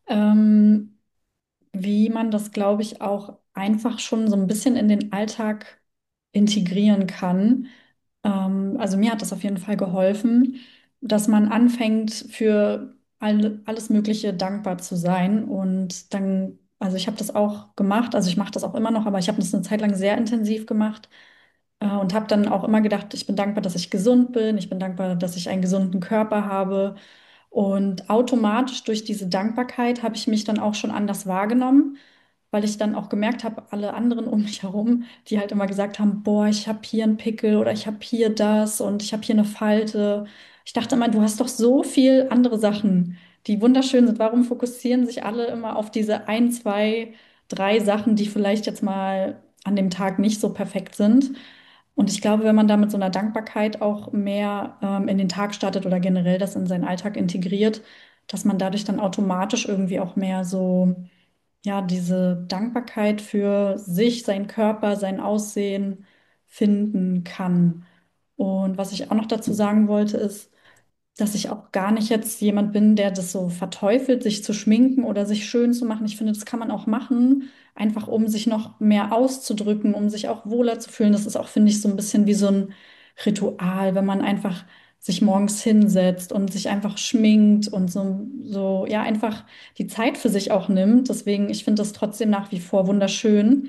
ähm, wie man das, glaube ich, auch einfach schon so ein bisschen in den Alltag integrieren kann. Ähm, also mir hat das auf jeden Fall geholfen, dass man anfängt, für all, alles Mögliche dankbar zu sein. Und dann, also ich habe das auch gemacht, also ich mache das auch immer noch, aber ich habe das eine Zeit lang sehr intensiv gemacht. Äh, und habe dann auch immer gedacht, ich bin dankbar, dass ich gesund bin, ich bin dankbar, dass ich einen gesunden Körper habe. Und automatisch durch diese Dankbarkeit habe ich mich dann auch schon anders wahrgenommen, weil ich dann auch gemerkt habe, alle anderen um mich herum, die halt immer gesagt haben, boah, ich habe hier einen Pickel oder ich habe hier das und ich habe hier eine Falte. Ich dachte immer, du hast doch so viel andere Sachen, die wunderschön sind. Warum fokussieren sich alle immer auf diese ein, zwei, drei Sachen, die vielleicht jetzt mal an dem Tag nicht so perfekt sind? Und ich glaube, wenn man da mit so einer Dankbarkeit auch mehr ähm, in den Tag startet oder generell das in seinen Alltag integriert, dass man dadurch dann automatisch irgendwie auch mehr so, ja, diese Dankbarkeit für sich, seinen Körper, sein Aussehen finden kann. Und was ich auch noch dazu sagen wollte, ist, dass ich auch gar nicht jetzt jemand bin, der das so verteufelt, sich zu schminken oder sich schön zu machen. Ich finde, das kann man auch machen, einfach um sich noch mehr auszudrücken, um sich auch wohler zu fühlen. Das ist auch, finde ich, so ein bisschen wie so ein Ritual, wenn man einfach sich morgens hinsetzt und sich einfach schminkt und so, so, ja, einfach die Zeit für sich auch nimmt. Deswegen, ich finde das trotzdem nach wie vor wunderschön.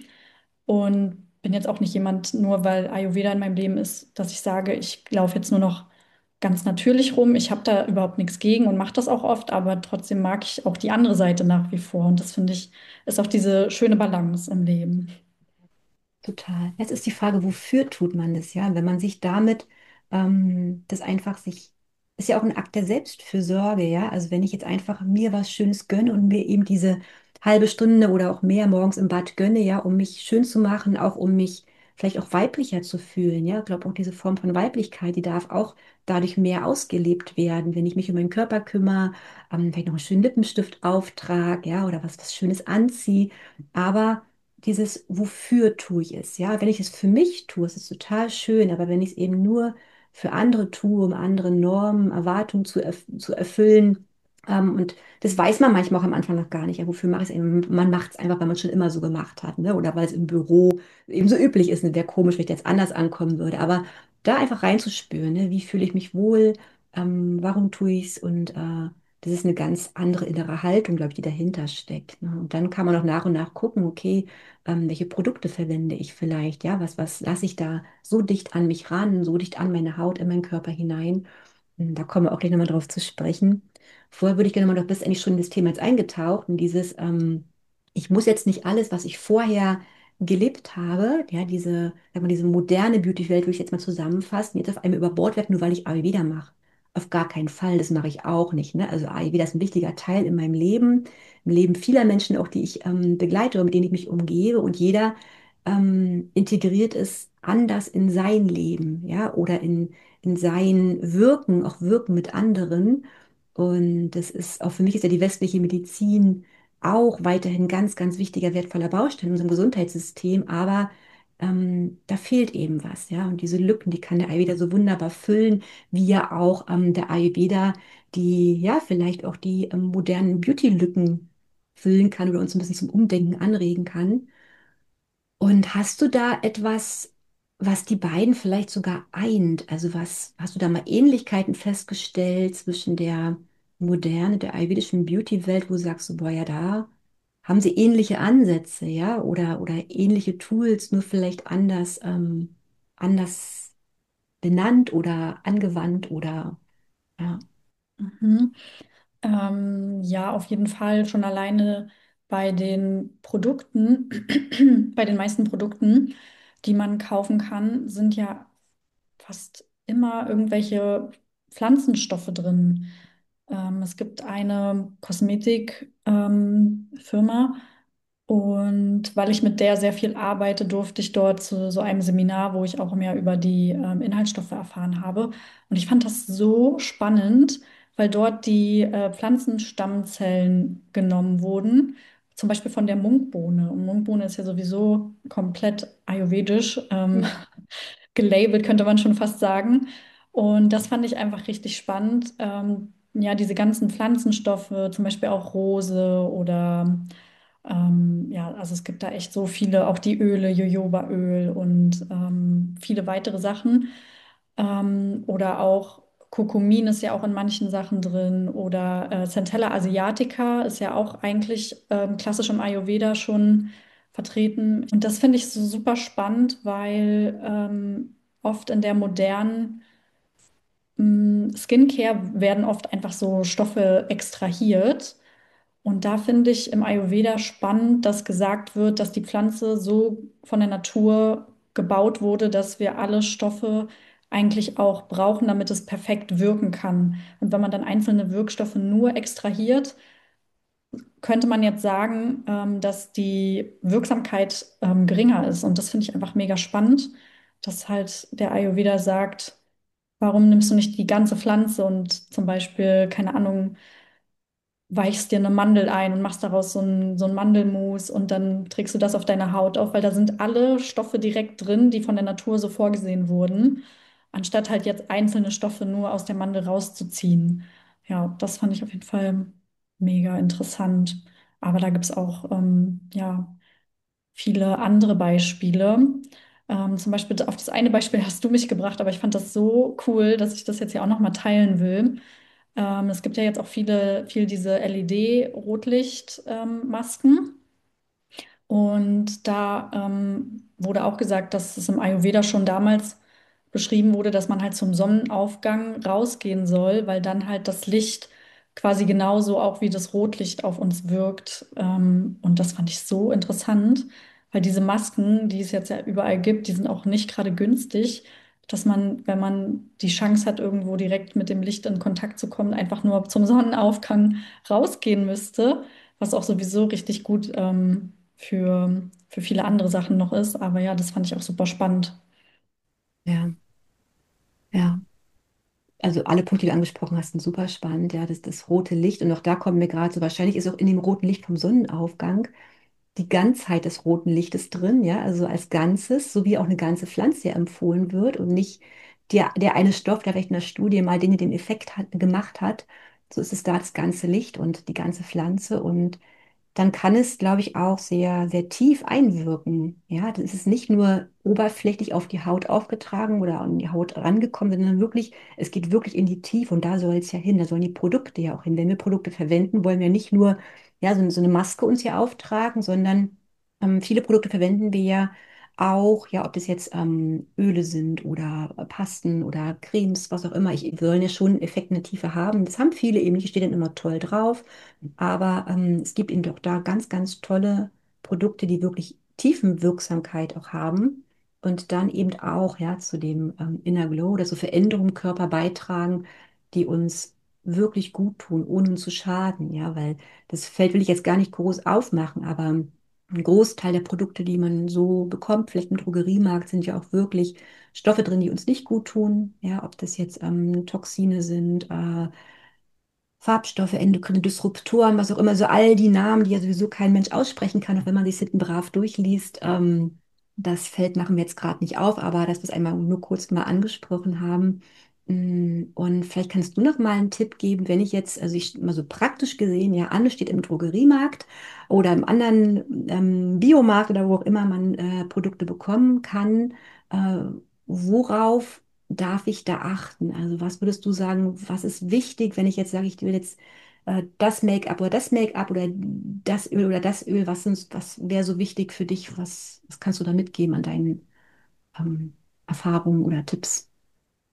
Und bin jetzt auch nicht jemand, nur weil Ayurveda in meinem Leben ist, dass ich sage, ich laufe jetzt nur noch ganz natürlich rum. Ich habe da überhaupt nichts gegen und mache das auch oft, aber trotzdem mag ich auch die andere Seite nach wie vor. Und das finde ich, ist auch diese schöne Balance im Leben. Total. Jetzt ist die Frage, wofür tut man das, ja? Wenn man sich damit, ähm, das einfach sich, ist ja auch ein Akt der Selbstfürsorge, ja? Also wenn ich jetzt einfach mir was Schönes gönne und mir eben diese halbe Stunde oder auch mehr morgens im Bad gönne, ja, um mich schön zu machen, auch um mich vielleicht auch weiblicher zu fühlen, ja? Ich glaube auch diese Form von Weiblichkeit, die darf auch dadurch mehr ausgelebt werden, wenn ich mich um meinen Körper kümmere, ähm, vielleicht noch einen schönen Lippenstift auftrage, ja, oder was, was Schönes anziehe, aber dieses, wofür tue ich es? Ja, wenn ich es für mich tue, ist es total schön, aber wenn ich es eben nur für andere tue, um andere Normen, Erwartungen zu, erf zu erfüllen, ähm, und das weiß man manchmal auch am Anfang noch gar nicht, ja, wofür mache ich es eben? Man macht es einfach, weil man es schon immer so gemacht hat, ne? Oder weil es im Büro eben so üblich ist. Ne? Wäre komisch, wenn ich jetzt anders ankommen würde. Aber da einfach reinzuspüren, ne? Wie fühle ich mich wohl? Ähm, warum tue ich es? Und äh, das ist eine ganz andere innere Haltung, glaube ich, die dahinter steckt. Ne? Und dann kann man auch nach und nach gucken, okay, ähm, welche Produkte verwende ich vielleicht, ja, was, was lasse ich da so dicht an mich ran, so dicht an meine Haut, in meinen Körper hinein. Und da kommen wir auch gleich nochmal drauf zu sprechen. Vorher würde ich gerne mal, doch bist eigentlich schon in das Thema jetzt eingetaucht, in dieses, ähm, ich muss jetzt nicht alles, was ich vorher gelebt habe, ja, diese, sag mal, diese moderne Beauty-Welt, würde ich jetzt mal zusammenfassen, jetzt auf einmal über Bord werfen, nur weil ich Ayurveda mache. Auf gar keinen Fall, das mache ich auch nicht. Ne? Also Ayurveda ist ein wichtiger Teil in meinem Leben, im Leben vieler Menschen, auch die ich ähm, begleite oder mit denen ich mich umgebe. Und jeder ähm, integriert es anders in sein Leben, ja, oder in, in sein Wirken, auch Wirken mit anderen. Und das ist auch für mich ist ja die westliche Medizin auch weiterhin ganz, ganz wichtiger, wertvoller Baustein in unserem Gesundheitssystem. Aber ähm, da fehlt eben was, ja. Und diese Lücken, die kann der Ayurveda so wunderbar füllen, wie ja auch ähm, der Ayurveda die, ja, vielleicht auch die ähm, modernen Beauty-Lücken füllen kann oder uns ein bisschen zum Umdenken anregen kann. Und hast du da etwas, was die beiden vielleicht sogar eint? Also was, hast du da mal Ähnlichkeiten festgestellt zwischen der Moderne, der ayurvedischen Beauty-Welt, wo du sagst, so, boah, ja, da haben sie ähnliche Ansätze, ja, oder, oder ähnliche Tools, nur vielleicht anders, ähm, anders benannt oder angewandt oder ja. Mhm. Ähm, ja, auf jeden Fall schon alleine bei den Produkten, bei den meisten Produkten, die man kaufen kann, sind ja fast immer irgendwelche Pflanzenstoffe drin. Ähm, es gibt eine Kosmetikfirma, ähm, Firma, und weil ich mit der sehr viel arbeite, durfte ich dort zu so einem Seminar, wo ich auch mehr über die ähm, Inhaltsstoffe erfahren habe. Und ich fand das so spannend, weil dort die äh, Pflanzenstammzellen genommen wurden, zum Beispiel von der Munkbohne. Und Munkbohne ist ja sowieso komplett ayurvedisch. Ähm, Ja. gelabelt, könnte man schon fast sagen. Und das fand ich einfach richtig spannend. Ähm, ja, diese ganzen Pflanzenstoffe, zum Beispiel auch Rose oder ähm, ja, also es gibt da echt so viele, auch die Öle, Jojobaöl und ähm, viele weitere Sachen. Ähm, oder auch Kurkumin ist ja auch in manchen Sachen drin. Oder äh, Centella asiatica ist ja auch eigentlich ähm, klassisch im Ayurveda schon vertreten. Und das finde ich so super spannend, weil ähm, oft in der modernen mh, Skincare werden oft einfach so Stoffe extrahiert. Und da finde ich im Ayurveda spannend, dass gesagt wird, dass die Pflanze so von der Natur gebaut wurde, dass wir alle Stoffe eigentlich auch brauchen, damit es perfekt wirken kann. Und wenn man dann einzelne Wirkstoffe nur extrahiert, könnte man jetzt sagen, ähm, dass die Wirksamkeit ähm, geringer ist. Und das finde ich einfach mega spannend, dass halt der Ayurveda sagt, warum nimmst du nicht die ganze Pflanze und zum Beispiel, keine Ahnung, weichst dir eine Mandel ein und machst daraus so ein, so ein Mandelmus und dann trägst du das auf deine Haut auf, weil da sind alle Stoffe direkt drin, die von der Natur so vorgesehen wurden, anstatt halt jetzt einzelne Stoffe nur aus der Mandel rauszuziehen. Ja, das fand ich auf jeden Fall mega interessant. Aber da gibt es auch ähm, ja, viele andere Beispiele. Ähm, zum Beispiel auf das eine Beispiel hast du mich gebracht, aber ich fand das so cool, dass ich das jetzt ja auch nochmal teilen will. Ähm, es gibt ja jetzt auch viele, viel diese L E D-Rotlichtmasken. Und da ähm, wurde auch gesagt, dass es im Ayurveda schon damals beschrieben wurde, dass man halt zum Sonnenaufgang rausgehen soll, weil dann halt das Licht quasi genauso auch wie das Rotlicht auf uns wirkt. Ähm, und das fand ich so interessant, weil diese Masken, die es jetzt ja überall gibt, die sind auch nicht gerade günstig, dass man, wenn man die Chance hat, irgendwo direkt mit dem Licht in Kontakt zu kommen, einfach nur zum Sonnenaufgang rausgehen müsste, was auch sowieso richtig gut ähm, für, für viele andere Sachen noch ist. Aber ja, das fand ich auch super spannend. Ja, ja. Also alle Punkte, die du angesprochen hast, sind super spannend. Ja, das, das rote Licht. Und auch da kommen wir gerade so, wahrscheinlich ist auch in dem roten Licht vom Sonnenaufgang die Ganzheit des roten Lichtes drin, ja, also als Ganzes, so wie auch eine ganze Pflanze ja empfohlen wird und nicht der, der eine Stoff, der vielleicht in der Studie mal den, den Effekt hat, gemacht hat. So ist es da das ganze Licht und die ganze Pflanze. Und dann kann es, glaube ich, auch sehr, sehr tief einwirken. Ja, das ist nicht nur oberflächlich auf die Haut aufgetragen oder an die Haut rangekommen, sondern wirklich, es geht wirklich in die Tiefe und da soll es ja hin. Da sollen die Produkte ja auch hin. Wenn wir Produkte verwenden, wollen wir nicht nur ja, so, so eine Maske uns hier auftragen, sondern ähm, viele Produkte verwenden wir ja auch, ja, ob das jetzt ähm, Öle sind oder äh, Pasten oder Cremes, was auch immer. Ich, wir sollen ja schon einen Effekt in der Tiefe haben. Das haben viele eben nicht, steht dann immer toll drauf. Aber ähm, es gibt eben doch da ganz, ganz tolle Produkte, die wirklich Tiefenwirksamkeit auch haben und dann eben auch ja, zu dem ähm, Inner Glow oder zur Veränderung im Körper beitragen, die uns wirklich gut tun, ohne uns zu schaden. Ja, weil das Feld will ich jetzt gar nicht groß aufmachen, aber ein Großteil der Produkte, die man so bekommt, vielleicht im Drogeriemarkt, sind ja auch wirklich Stoffe drin, die uns nicht gut tun. Ja, ob das jetzt ähm, Toxine sind, äh, Farbstoffe, endokrine Disruptoren, was auch immer, so all die Namen, die ja sowieso kein Mensch aussprechen kann, auch wenn man sich hinten brav durchliest. Ähm, das Feld machen wir jetzt gerade nicht auf, aber dass wir es einmal nur kurz mal angesprochen haben. Mm, Und vielleicht kannst du noch mal einen Tipp geben, wenn ich jetzt, also ich mal so praktisch gesehen, ja, Anne steht im Drogeriemarkt oder im anderen ähm, Biomarkt oder wo auch immer man äh, Produkte bekommen kann. Äh, worauf darf ich da achten? Also was würdest du sagen, was ist wichtig, wenn ich jetzt sage, ich will jetzt äh, das Make-up oder das Make-up oder das Öl oder das Öl, was, sind- was wäre so wichtig für dich? Was, was kannst du da mitgeben an deinen ähm, Erfahrungen oder Tipps?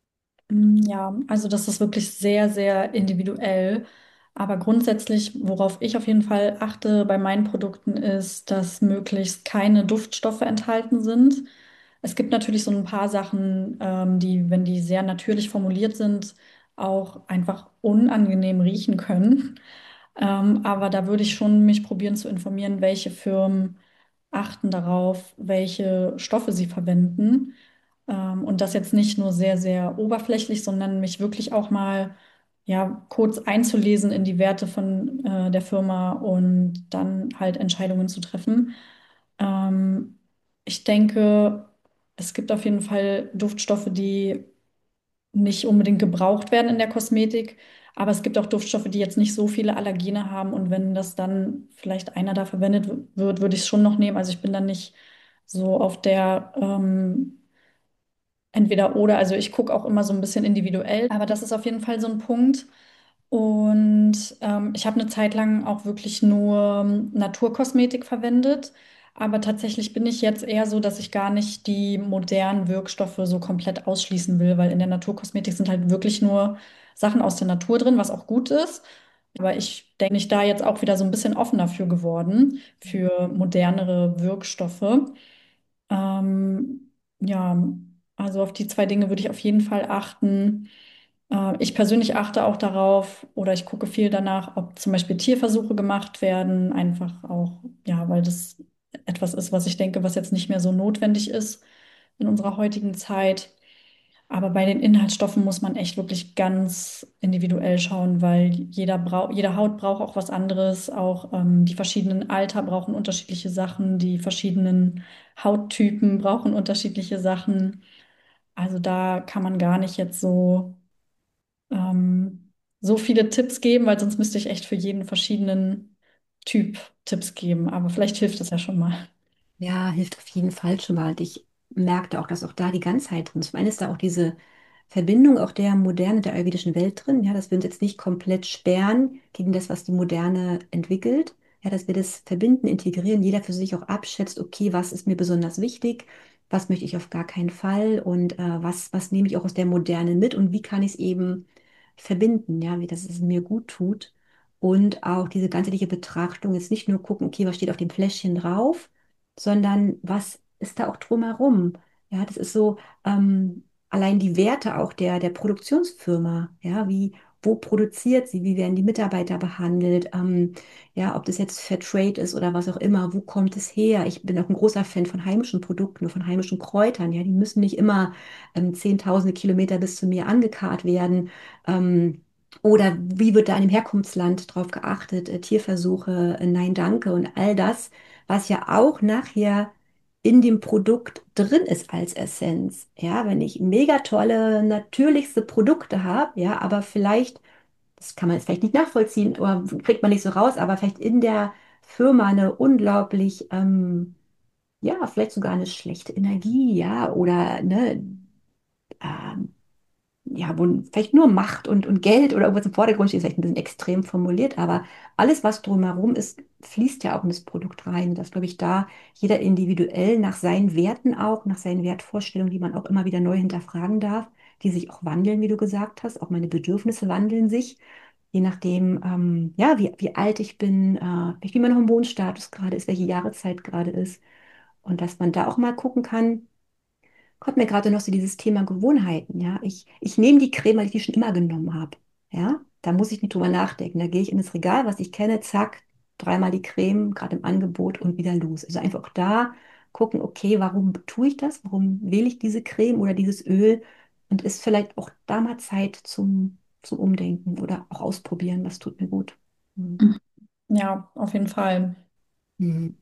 Mm, Ja, also das ist wirklich sehr, sehr individuell. Aber grundsätzlich, worauf ich auf jeden Fall achte bei meinen Produkten, ist, dass möglichst keine Duftstoffe enthalten sind. Es gibt natürlich so ein paar Sachen, ähm, die, wenn die sehr natürlich formuliert sind, auch einfach unangenehm riechen können. Ähm, aber da würde ich schon mich probieren zu informieren, welche Firmen achten darauf, welche Stoffe sie verwenden. Ähm, und das jetzt nicht nur sehr, sehr oberflächlich, sondern mich wirklich auch mal ja, kurz einzulesen in die Werte von äh, der Firma und dann halt Entscheidungen zu treffen. Ähm, Ich denke, es gibt auf jeden Fall Duftstoffe, die nicht unbedingt gebraucht werden in der Kosmetik, aber es gibt auch Duftstoffe, die jetzt nicht so viele Allergene haben und wenn das dann vielleicht einer da verwendet w- wird, würde ich es schon noch nehmen. Also ich bin dann nicht so auf der ähm, entweder oder. Also ich gucke auch immer so ein bisschen individuell, aber das ist auf jeden Fall so ein Punkt. Und ähm, ich habe eine Zeit lang auch wirklich nur ähm, Naturkosmetik verwendet. Aber tatsächlich bin ich jetzt eher so, dass ich gar nicht die modernen Wirkstoffe so komplett ausschließen will, weil in der Naturkosmetik sind halt wirklich nur Sachen aus der Natur drin, was auch gut ist. Aber ich denke, ich da jetzt auch wieder so ein bisschen offener für geworden, für modernere Wirkstoffe. Ähm, ja, also auf die zwei Dinge würde ich auf jeden Fall achten. Äh, ich persönlich achte auch darauf oder ich gucke viel danach, ob zum Beispiel Tierversuche gemacht werden, einfach auch, ja, weil das etwas ist, was ich denke, was jetzt nicht mehr so notwendig ist in unserer heutigen Zeit. Aber bei den Inhaltsstoffen muss man echt wirklich ganz individuell schauen, weil jeder brau jede Haut braucht auch was anderes. Auch ähm, die verschiedenen Alter brauchen unterschiedliche Sachen, die verschiedenen Hauttypen brauchen unterschiedliche Sachen. Also da kann man gar nicht jetzt so, ähm, so viele Tipps geben, weil sonst müsste ich echt für jeden verschiedenen Typ Tipps geben. Aber vielleicht hilft das ja schon mal. Ja, hilft auf jeden Fall schon mal. Und ich merkte auch, dass auch da die Ganzheit drin ist. Zum einen ist da auch diese Verbindung auch der Moderne, der ayurvedischen Welt drin, ja, dass wir uns jetzt nicht komplett sperren gegen das, was die Moderne entwickelt. Ja, dass wir das verbinden, integrieren, jeder für sich auch abschätzt, okay, was ist mir besonders wichtig, was möchte ich auf gar keinen Fall und äh, was, was nehme ich auch aus der Moderne mit und wie kann ich es eben verbinden, ja, wie das es mir gut tut. Und auch diese ganzheitliche Betrachtung, jetzt nicht nur gucken, okay, was steht auf dem Fläschchen drauf, sondern was ist da auch drumherum? Ja, das ist so, ähm, allein die Werte auch der, der Produktionsfirma, ja, wie, wo produziert sie, wie werden die Mitarbeiter behandelt, ähm, ja, ob das jetzt Fairtrade ist oder was auch immer, wo kommt es her? Ich bin auch ein großer Fan von heimischen Produkten, von heimischen Kräutern, ja, die müssen nicht immer ähm, zehntausende Kilometer bis zu mir angekarrt werden. Ähm, oder wie wird da in dem Herkunftsland drauf geachtet? Äh, Tierversuche, äh, nein, danke und all das, was ja auch nachher in dem Produkt drin ist als Essenz. Ja, wenn ich mega tolle, natürlichste Produkte habe, ja, aber vielleicht, das kann man jetzt vielleicht nicht nachvollziehen oder kriegt man nicht so raus, aber vielleicht in der Firma eine unglaublich, ähm, ja, vielleicht sogar eine schlechte Energie, ja, oder ne, ähm, ja, wo vielleicht nur Macht und, und Geld oder irgendwas im Vordergrund steht, ist vielleicht ein bisschen extrem formuliert, aber alles, was drumherum ist, fließt ja auch in das Produkt rein. Dass, glaube ich, da jeder individuell nach seinen Werten auch, nach seinen Wertvorstellungen, die man auch immer wieder neu hinterfragen darf, die sich auch wandeln, wie du gesagt hast. Auch meine Bedürfnisse wandeln sich, je nachdem, ähm, ja, wie, wie alt ich bin, äh, wie mein Hormonstatus gerade ist, welche Jahreszeit gerade ist. Und dass man da auch mal gucken kann, kommt mir gerade noch so dieses Thema Gewohnheiten, ja. Ich, ich nehme die Creme, weil ich die schon immer genommen habe. Ja, da muss ich nicht drüber nachdenken. Da gehe ich in das Regal, was ich kenne, zack, dreimal die Creme, gerade im Angebot und wieder los. Also einfach auch da gucken, okay, warum tue ich das? Warum wähle ich diese Creme oder dieses Öl? Und ist vielleicht auch da mal Zeit zum, zum Umdenken oder auch ausprobieren, was tut mir gut. Mhm. Mhm. Ja, auf jeden Fall. Mhm.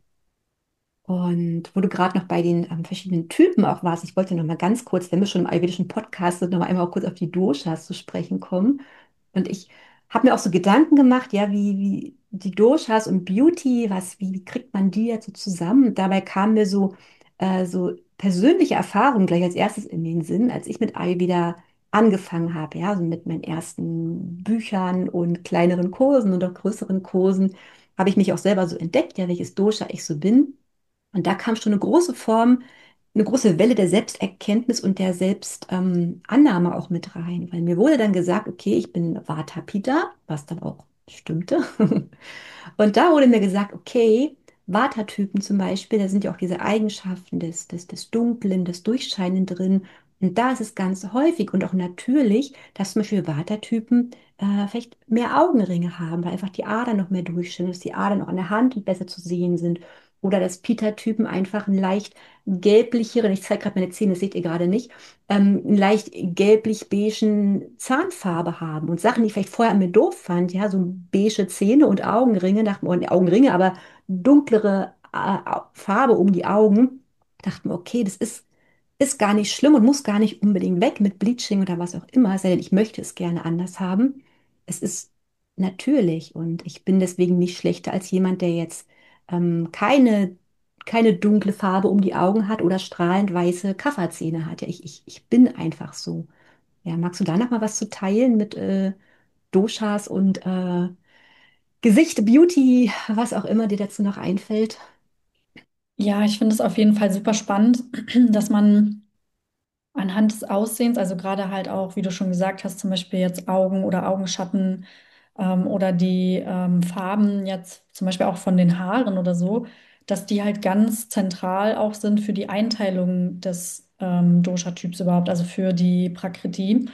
Und wo du gerade noch bei den ähm, verschiedenen Typen auch warst, ich wollte noch mal ganz kurz, wenn wir schon im ayurvedischen Podcast sind, noch mal einmal auch kurz auf die Doshas zu sprechen kommen. Und ich habe mir auch so Gedanken gemacht, ja, wie, wie die Doshas und Beauty, was, wie, wie kriegt man die jetzt so zusammen? Und dabei kamen mir so, äh, so persönliche Erfahrungen gleich als erstes in den Sinn, als ich mit Ayurveda angefangen habe, ja, so mit meinen ersten Büchern und kleineren Kursen und auch größeren Kursen, habe ich mich auch selber so entdeckt, ja, welches Dosha ich so bin. Und da kam schon eine große Form eine große Welle der Selbsterkenntnis und der Selbstannahme ähm, Annahme auch mit rein, weil mir wurde dann gesagt, okay, ich bin Vata Pitta, was dann auch stimmte. Und da wurde mir gesagt, okay, Vata-Typen zum Beispiel, da sind ja auch diese Eigenschaften des, des, des Dunklen, des Durchscheinen drin. Und da ist es ganz häufig und auch natürlich, dass zum Beispiel Vata-Typen äh, vielleicht mehr Augenringe haben, weil einfach die Adern noch mehr durchscheinen, dass die Adern auch an der Hand besser zu sehen sind. Oder dass Pitta-Typen einfach einen leicht gelblicheren, ich zeige gerade meine Zähne, das seht ihr gerade nicht, ähm, einen leicht gelblich-beigen Zahnfarbe haben. Und Sachen, die ich vielleicht vorher an mir doof fand, ja, so beige Zähne und Augenringe, dachte mir, oh, Augenringe, aber dunklere äh, Farbe um die Augen, dachte mir, okay, das ist, ist gar nicht schlimm und muss gar nicht unbedingt weg mit Bleaching oder was auch immer, es sei denn, ich möchte es gerne anders haben. Es ist natürlich und ich bin deswegen nicht schlechter als jemand, der jetzt ähm, keine keine dunkle Farbe um die Augen hat oder strahlend weiße Kafferzähne hat. Ja, ich, ich, ich bin einfach so. Ja, magst du da noch mal was zu teilen mit äh, Doshas und äh, Gesicht, Beauty, was auch immer dir dazu noch einfällt? Ja, ich finde es auf jeden Fall super spannend, dass man anhand des Aussehens, also gerade halt auch, wie du schon gesagt hast, zum Beispiel jetzt Augen oder Augenschatten ähm, oder die ähm, Farben jetzt zum Beispiel auch von den Haaren oder so, dass die halt ganz zentral auch sind für die Einteilung des ähm, Dosha-Typs überhaupt, also für die Prakriti.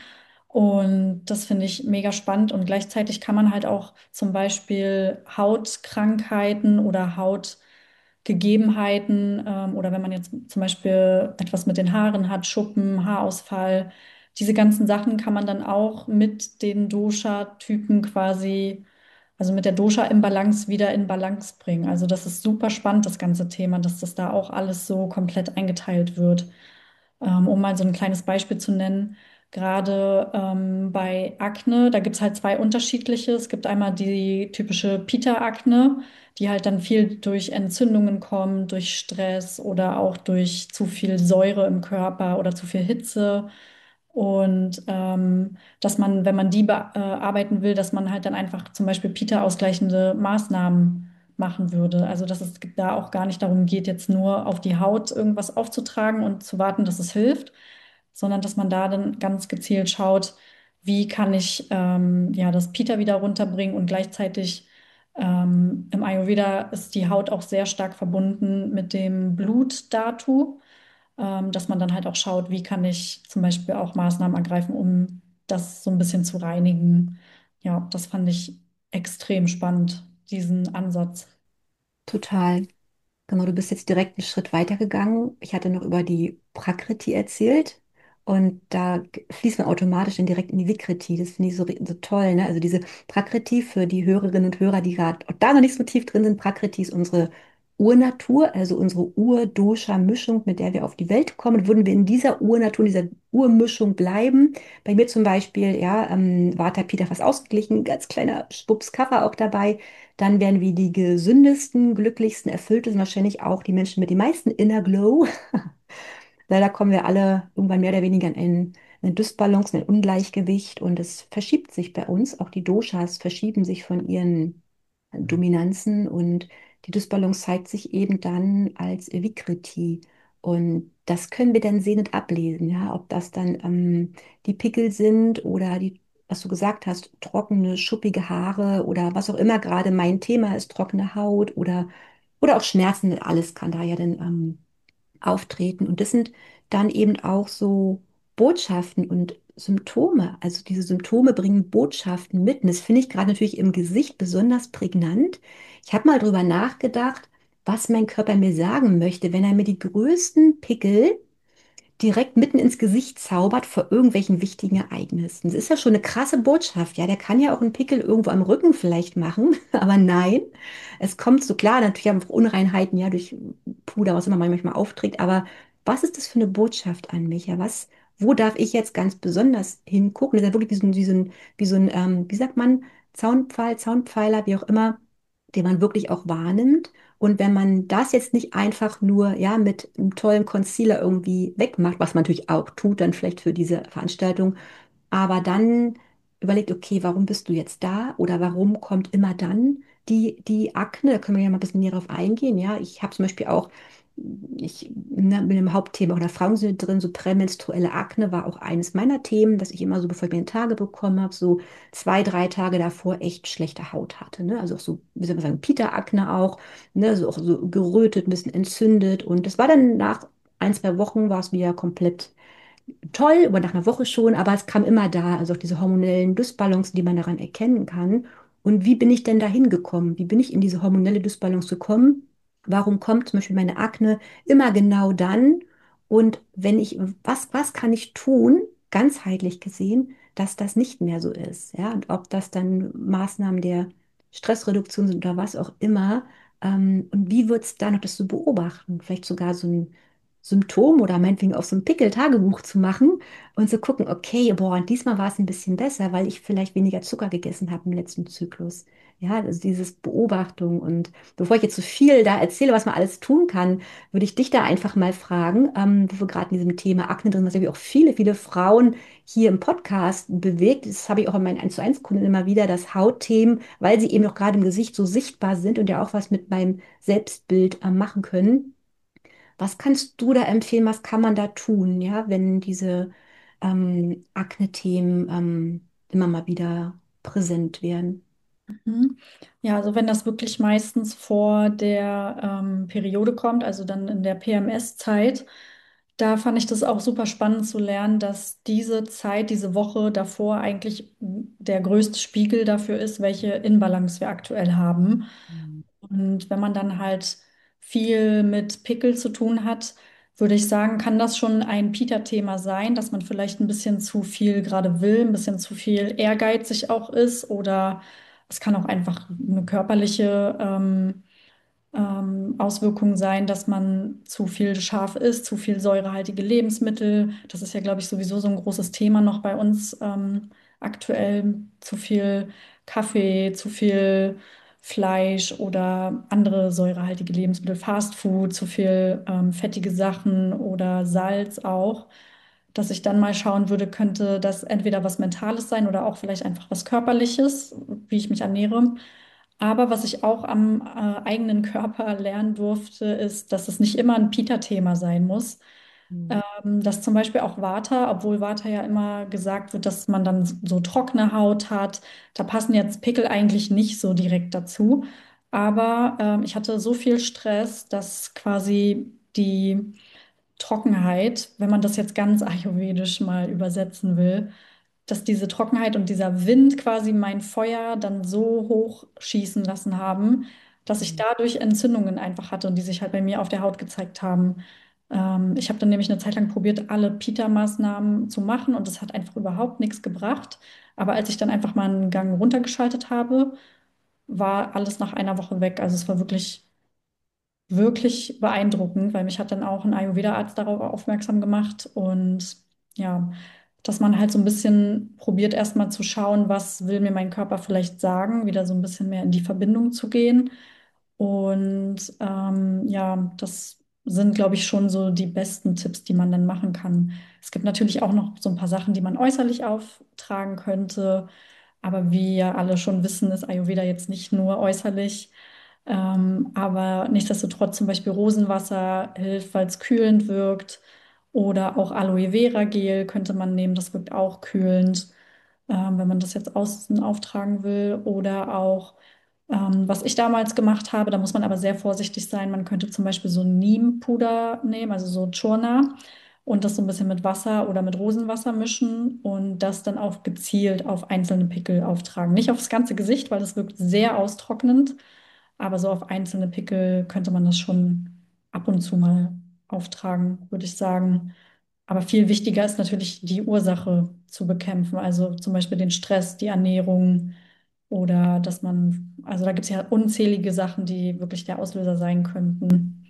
Und das finde ich mega spannend und gleichzeitig kann man halt auch zum Beispiel Hautkrankheiten oder Haut Gegebenheiten ähm, oder wenn man jetzt zum Beispiel etwas mit den Haaren hat, Schuppen, Haarausfall, diese ganzen Sachen kann man dann auch mit den Dosha-Typen quasi, also mit der Dosha-Imbalance wieder in Balance bringen. Also das ist super spannend, das ganze Thema, dass das da auch alles so komplett eingeteilt wird. Ähm, um mal so ein kleines Beispiel zu nennen, gerade ähm, bei Akne, da gibt es halt zwei unterschiedliche. Es gibt einmal die typische Pita-Akne, die halt dann viel durch Entzündungen kommt, durch Stress oder auch durch zu viel Säure im Körper oder zu viel Hitze. Und ähm, dass man, wenn man die bearbeiten will, dass man halt dann einfach zum Beispiel Pita-ausgleichende Maßnahmen machen würde. Also dass es da auch gar nicht darum geht, jetzt nur auf die Haut irgendwas aufzutragen und zu warten, dass es hilft, sondern dass man da dann ganz gezielt schaut, wie kann ich ähm, ja das Pita wieder runterbringen und gleichzeitig ähm, im Ayurveda ist die Haut auch sehr stark verbunden mit dem Blutdhatu, ähm, dass man dann halt auch schaut, wie kann ich zum Beispiel auch Maßnahmen ergreifen, um das so ein bisschen zu reinigen. Ja, das fand ich extrem spannend, diesen Ansatz. Total. Genau, du bist jetzt direkt einen Schritt weiter gegangen. Ich hatte noch über die Prakriti erzählt und da g- fließt man automatisch dann direkt in die Vikriti. Das finde ich so, ri- so toll, ne? Also diese Prakriti für die Hörerinnen und Hörer, die gerade da noch nicht so tief drin sind. Prakriti ist unsere Urnatur, also unsere Ur-Dosha-Mischung, mit der wir auf die Welt kommen. Würden wir in dieser Urnatur, in dieser Urmischung bleiben, bei mir zum Beispiel, ja, ähm, Vata Pitta fast ausgeglichen, ganz kleiner Schwupps Kapha auch dabei, dann wären wir die gesündesten, glücklichsten, erfülltesten, wahrscheinlich auch die Menschen mit dem meisten Inner Glow. Leider kommen wir alle irgendwann mehr oder weniger in ein- eine Dysbalance, in ein Ungleichgewicht und es verschiebt sich bei uns. Auch die Doshas verschieben sich von ihren Dominanzen und die Dysbalance zeigt sich eben dann als Vikriti. Und das können wir dann sehen und ablesen, ja, ob das dann ähm, die Pickel sind oder die, was du gesagt hast, trockene, schuppige Haare oder was auch immer gerade mein Thema ist, trockene Haut oder, oder auch Schmerzen, alles kann da ja dann ähm, auftreten. Und das sind dann eben auch so Botschaften und Symptome. Also diese Symptome bringen Botschaften mit. Und das finde ich gerade natürlich im Gesicht besonders prägnant. Ich habe mal drüber nachgedacht, was mein Körper mir sagen möchte, wenn er mir die größten Pickel direkt mitten ins Gesicht zaubert vor irgendwelchen wichtigen Ereignissen. Das ist ja schon eine krasse Botschaft. Ja, der kann ja auch einen Pickel irgendwo am Rücken vielleicht machen, aber nein, es kommt so klar, natürlich haben wir auch Unreinheiten, ja, durch Puder, was immer man manchmal aufträgt, aber was ist das für eine Botschaft an mich? Ja, was, wo darf ich jetzt ganz besonders hingucken? Das ist ja wirklich wie so ein, wie so ein, wie so ein ähm, wie sagt man, Zaunpfahl, Zaunpfeiler, wie auch immer, den man wirklich auch wahrnimmt. Und wenn man das jetzt nicht einfach nur ja mit einem tollen Concealer irgendwie wegmacht, was man natürlich auch tut, dann vielleicht für diese Veranstaltung, aber dann überlegt, okay, warum bist du jetzt da oder warum kommt immer dann die, die Akne? Da können wir ja mal ein bisschen näher drauf eingehen. Ja, ich habe zum Beispiel auch ich ne, bin im Hauptthema oder Frauengesundheit drin, so prämenstruelle Akne war auch eines meiner Themen, dass ich immer so, bevor ich meine Tage bekommen habe, so zwei, drei Tage davor echt schlechte Haut hatte. Ne? Also auch so, wie soll man sagen, Pita-Akne auch, ne? So auch so gerötet, ein bisschen entzündet. Und das war dann nach ein, zwei Wochen war es wieder komplett toll, aber nach einer Woche schon, aber es kam immer da, also auch diese hormonellen Dysbalancen, die man daran erkennen kann. Und wie bin ich denn da hingekommen? Wie bin ich in diese hormonelle Dysbalance gekommen? Warum kommt zum Beispiel meine Akne immer genau dann? Und wenn ich, was, was kann ich tun, ganzheitlich gesehen, dass das nicht mehr so ist? Ja, und ob das dann Maßnahmen der Stressreduktion sind oder was auch immer. Ähm, und wie wird es da noch das zu beobachten? Vielleicht sogar so ein Symptom oder meinetwegen auch so ein Pickel-Tagebuch zu machen und zu gucken, okay, boah, und diesmal war es ein bisschen besser, weil ich vielleicht weniger Zucker gegessen habe im letzten Zyklus. Ja, also dieses Beobachtung. Und bevor ich jetzt so viel da erzähle, was man alles tun kann, würde ich dich da einfach mal fragen, ähm, wo wir gerade in diesem Thema Akne drin sind, was ja auch viele, viele Frauen hier im Podcast bewegt. Das habe ich auch in meinen eins zu eins Kunden immer wieder, dass Hautthemen, weil sie eben auch gerade im Gesicht so sichtbar sind und ja auch was mit meinem Selbstbild äh, machen können. Was kannst du da empfehlen? Was kann man da tun, ja, wenn diese ähm, Akne-Themen ähm, immer mal wieder präsent werden? Mhm. Ja, also wenn das wirklich meistens vor der ähm, Periode kommt, also dann in der P M S-Zeit, da fand ich das auch super spannend zu lernen, dass diese Zeit, diese Woche davor eigentlich der größte Spiegel dafür ist, welche Inbalance wir aktuell haben. Mhm. Und wenn man dann halt viel mit Pickel zu tun hat, würde ich sagen, kann das schon ein Pita-Thema sein, dass man vielleicht ein bisschen zu viel gerade will, ein bisschen zu viel ehrgeizig auch ist oder es kann auch einfach eine körperliche ähm, ähm, Auswirkung sein, dass man zu viel scharf isst, zu viel säurehaltige Lebensmittel. Das ist ja, glaube ich, sowieso so ein großes Thema noch bei uns ähm, aktuell. Zu viel Kaffee, zu viel Fleisch oder andere säurehaltige Lebensmittel, Fast Food, zu viel ähm, fettige Sachen oder Salz auch. Dass ich dann mal schauen würde, könnte das entweder was Mentales sein oder auch vielleicht einfach was Körperliches, wie ich mich ernähre. Aber was ich auch am äh, eigenen Körper lernen durfte, ist, dass es nicht immer ein Pita-Thema sein muss. Mhm. Ähm, dass zum Beispiel auch Vata, obwohl Vata ja immer gesagt wird, dass man dann so trockene Haut hat, da passen jetzt Pickel eigentlich nicht so direkt dazu. Aber ähm, ich hatte so viel Stress, dass quasi die Trockenheit, wenn man das jetzt ganz ayurvedisch mal übersetzen will, dass diese Trockenheit und dieser Wind quasi mein Feuer dann so hoch schießen lassen haben, dass ich Mhm. dadurch Entzündungen einfach hatte und die sich halt bei mir auf der Haut gezeigt haben. Ähm, ich habe dann nämlich eine Zeit lang probiert, alle Pita-Maßnahmen zu machen und das hat einfach überhaupt nichts gebracht. Aber als ich dann einfach mal einen Gang runtergeschaltet habe, war alles nach einer Woche weg. Also es war wirklich wirklich beeindruckend, weil mich hat dann auch ein Ayurveda-Arzt darauf aufmerksam gemacht und ja, dass man halt so ein bisschen probiert erstmal zu schauen, was will mir mein Körper vielleicht sagen, wieder so ein bisschen mehr in die Verbindung zu gehen. Und ähm, ja, das sind, glaube ich, schon so die besten Tipps, die man dann machen kann. Es gibt natürlich auch noch so ein paar Sachen, die man äußerlich auftragen könnte. Aber wie ja alle schon wissen, ist Ayurveda jetzt nicht nur äußerlich. Ähm, aber nichtsdestotrotz zum Beispiel Rosenwasser hilft, weil es kühlend wirkt. Oder auch Aloe Vera Gel könnte man nehmen, das wirkt auch kühlend, ähm, wenn man das jetzt außen auftragen will. Oder auch, ähm, was ich damals gemacht habe, da muss man aber sehr vorsichtig sein. Man könnte zum Beispiel so Neem-Puder nehmen, also so Churna, und das so ein bisschen mit Wasser oder mit Rosenwasser mischen und das dann auch gezielt auf einzelne Pickel auftragen. Nicht aufs ganze Gesicht, weil das wirkt sehr austrocknend. Aber so auf einzelne Pickel könnte man das schon ab und zu mal auftragen, würde ich sagen. Aber viel wichtiger ist natürlich die Ursache zu bekämpfen, also zum Beispiel den Stress, die Ernährung oder dass man, also da gibt es ja unzählige Sachen, die wirklich der Auslöser sein könnten.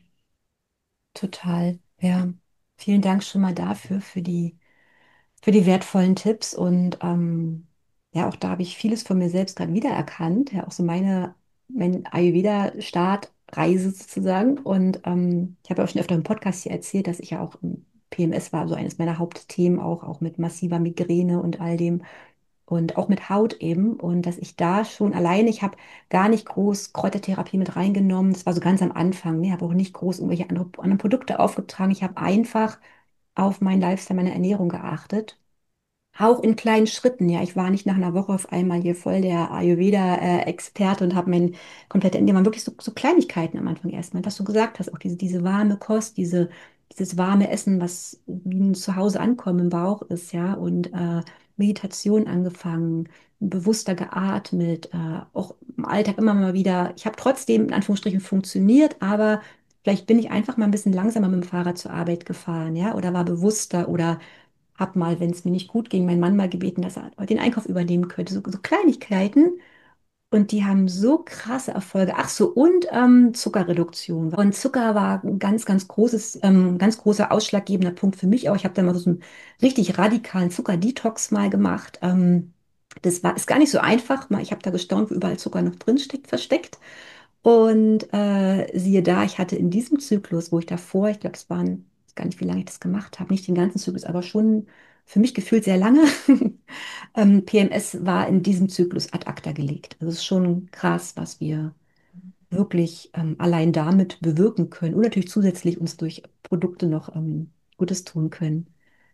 Total, ja. Vielen Dank schon mal dafür, für die, für die wertvollen Tipps. Und ähm, ja, auch da habe ich vieles von mir selbst gerade wiedererkannt. Ja, auch so meine, mein Ayurveda-Startreise sozusagen. Und ähm, ich habe ja auch schon öfter im Podcast hier erzählt, dass ich ja auch im P M S war, so eines meiner Hauptthemen auch, auch mit massiver Migräne und all dem. und auch mit Haut eben. Und dass ich da schon alleine, ich habe gar nicht groß Kräutertherapie mit reingenommen. Das war so ganz am Anfang. Ne? Ich habe auch nicht groß irgendwelche andere, anderen Produkte aufgetragen. Ich habe einfach auf meinen Lifestyle, meine Ernährung geachtet. Auch in kleinen Schritten, ja. Ich war nicht nach einer Woche auf einmal hier voll der Ayurveda-Experte und habe mein komplette Ernährung, waren wirklich so, so Kleinigkeiten am Anfang erstmal, was du gesagt hast, auch diese, diese warme Kost, diese, dieses warme Essen, was wie ein Zuhause ankommen im Bauch ist, ja. Und äh, Meditation angefangen, bewusster geatmet, äh, auch im Alltag immer mal wieder. Ich habe trotzdem in Anführungsstrichen funktioniert, aber vielleicht bin ich einfach mal ein bisschen langsamer mit dem Fahrrad zur Arbeit gefahren, ja, oder war bewusster oder hab mal, wenn es mir nicht gut ging, meinen Mann mal gebeten, dass er den Einkauf übernehmen könnte. So, so Kleinigkeiten. Und die haben so krasse Erfolge. Ach so, und ähm, Zuckerreduktion. Und Zucker war ein ganz, ganz großes, ähm, ganz großer ausschlaggebender Punkt für mich auch. Ich habe da mal so einen richtig radikalen Zuckerdetox mal gemacht. Ähm, das war, ist gar nicht so einfach. Mal, ich habe da gestaunt, wo überall Zucker noch drin steckt, versteckt. Und äh, siehe da, ich hatte in diesem Zyklus, wo ich davor, ich glaube, es waren, ich weiß gar nicht, wie lange ich das gemacht habe, nicht den ganzen Zyklus, aber schon für mich gefühlt sehr lange. ähm, P M S war in diesem Zyklus ad acta gelegt. Also es ist schon krass, was wir wirklich ähm, allein damit bewirken können und natürlich zusätzlich uns durch Produkte noch ähm, Gutes tun können.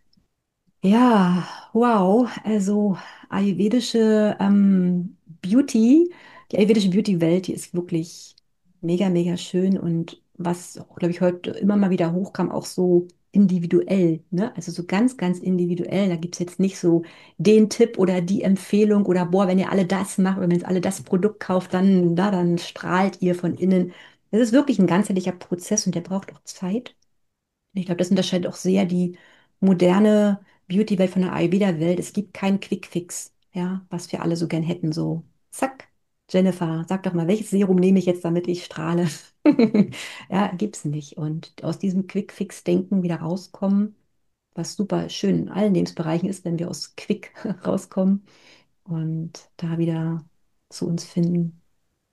Ja, wow. Also ayurvedische ähm, Beauty, die ayurvedische Beauty-Welt, die ist wirklich mega, mega schön und was, glaube ich, heute immer mal wieder hochkam, auch so individuell, ne? Also so ganz, ganz individuell. Da gibt es jetzt nicht so den Tipp oder die Empfehlung oder boah, wenn ihr alle das macht oder wenn ihr alle das Produkt kauft, dann, da, dann strahlt ihr von innen. Das ist wirklich ein ganzheitlicher Prozess und der braucht auch Zeit. Ich glaube, das unterscheidet auch sehr die moderne Beauty-Welt von der Ayurveda-Welt. Es gibt keinen Quick-Fix, ja, was wir alle so gern hätten. So, zack, Jennifer, sag doch mal, welches Serum nehme ich jetzt, damit ich strahle? Ja, gibt's nicht. Und aus diesem Quick-Fix-Denken wieder rauskommen, was super schön in allen Lebensbereichen ist, wenn wir aus Quick rauskommen und da wieder zu uns finden.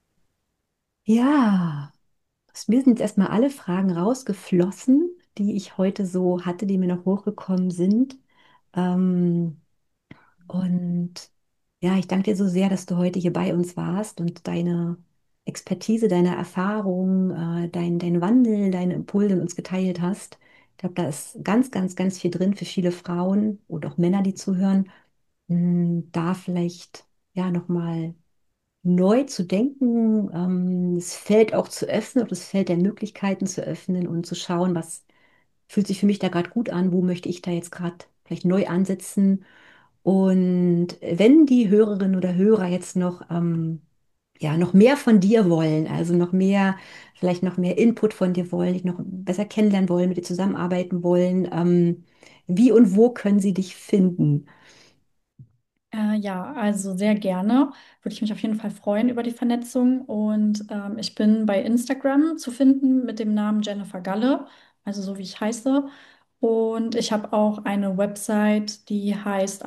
Ja. Mir sind jetzt erstmal alle Fragen rausgeflossen, die ich heute so hatte, die mir noch hochgekommen sind. Ähm, und ja, ich danke dir so sehr, dass du heute hier bei uns warst und deine Expertise, deine Erfahrung, äh, dein, dein Wandel, deine Impulse mit uns geteilt hast. Ich glaube, da ist ganz, ganz, ganz viel drin für viele Frauen und auch Männer, die zuhören, mh, da vielleicht ja nochmal neu zu denken, ähm, das Feld auch zu öffnen, auch das Feld der Möglichkeiten zu öffnen und zu schauen, was fühlt sich für mich da gerade gut an, wo möchte ich da jetzt gerade vielleicht neu ansetzen. Und wenn die Hörerinnen oder Hörer jetzt noch, ähm, ja, noch mehr von dir wollen, also noch mehr, vielleicht noch mehr Input von dir wollen, dich noch besser kennenlernen wollen, mit dir zusammenarbeiten wollen, ähm, wie und wo können sie dich finden? Äh, ja, also sehr gerne. Würde ich mich auf jeden Fall freuen über die Vernetzung. Und ähm, ich bin bei Instagram zu finden mit dem Namen Jennifer Galle, also so wie ich heiße. Und ich habe auch eine Website, die heißt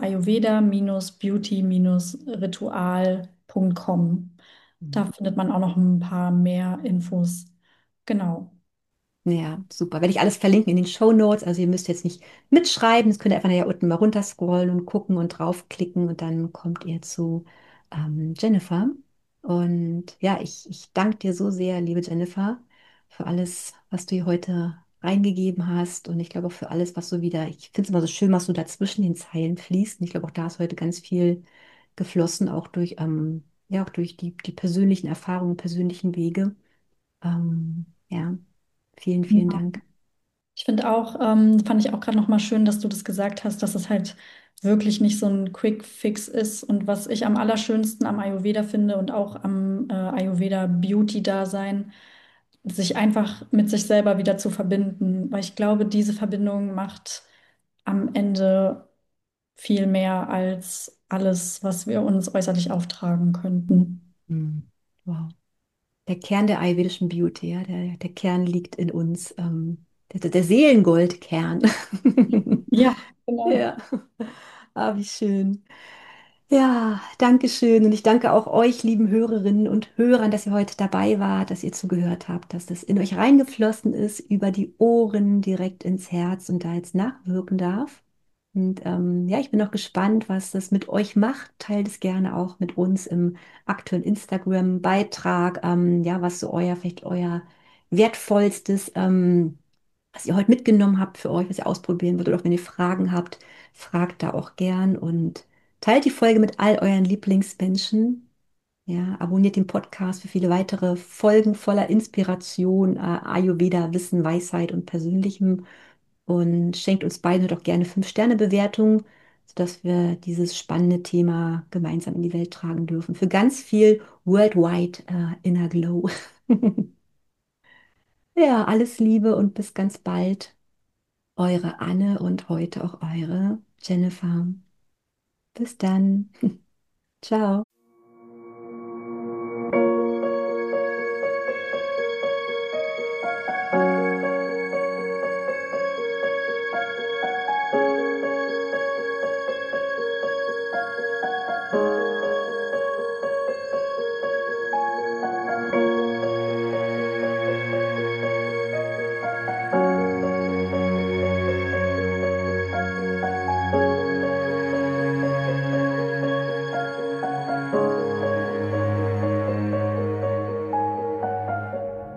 ayurveda-beauty-ritual punkt com. Da findet man auch noch ein paar mehr Infos. Genau. Ja, super. Werde ich alles verlinken in den Show Notes. Also ihr müsst jetzt nicht mitschreiben, das könnt ihr einfach nachher unten mal runterscrollen und gucken und draufklicken und dann kommt ihr zu ähm, Jennifer. Und ja, ich, ich danke dir so sehr, liebe Jennifer, für alles, was du hier heute reingegeben hast. Und ich glaube auch für alles, was so wieder, ich finde es immer so schön, was so dazwischen den Zeilen fließt. Und ich glaube auch da ist heute ganz viel geflossen, auch durch, ähm, ja, auch durch die, die persönlichen Erfahrungen, persönlichen Wege. Ähm, ja. Vielen, vielen Dank. Ich finde auch, ähm, fand ich auch gerade noch mal schön, dass du das gesagt hast, dass es halt wirklich nicht so ein Quick Fix ist. Und was ich am allerschönsten am Ayurveda finde und auch am äh, Ayurveda Beauty-Dasein, sich einfach mit sich selber wieder zu verbinden. Weil ich glaube, diese Verbindung macht am Ende viel mehr als alles, was wir uns äußerlich auftragen könnten. Hm. Wow. Der Kern der ayurvedischen Beauty, ja, der, der Kern liegt in uns, ähm, der, der Seelengoldkern. Ja, genau. Ja, ah, wie schön. Ja, danke schön. Und ich danke auch euch, lieben Hörerinnen und Hörern, dass ihr heute dabei wart, dass ihr zugehört habt, dass das in euch reingeflossen ist, über die Ohren direkt ins Herz und da jetzt nachwirken darf. Und ähm, ja, ich bin noch gespannt, was das mit euch macht. Teilt es gerne auch mit uns im aktuellen Instagram-Beitrag. Ähm, ja, was so euer, vielleicht euer wertvollstes, ähm, was ihr heute mitgenommen habt für euch, was ihr ausprobieren würdet. Oder auch wenn ihr Fragen habt, fragt da auch gern und teilt die Folge mit all euren Lieblingsmenschen. Ja, abonniert den Podcast für viele weitere Folgen voller Inspiration, äh, Ayurveda, Wissen, Weisheit und Persönlichem. Und schenkt uns beiden doch gerne fünf-Sterne-Bewertungen, sodass wir dieses spannende Thema gemeinsam in die Welt tragen dürfen. Für ganz viel Worldwide äh, Inner Glow. Ja, alles Liebe und bis ganz bald. Eure Anne und heute auch eure Jennifer. Bis dann. Ciao.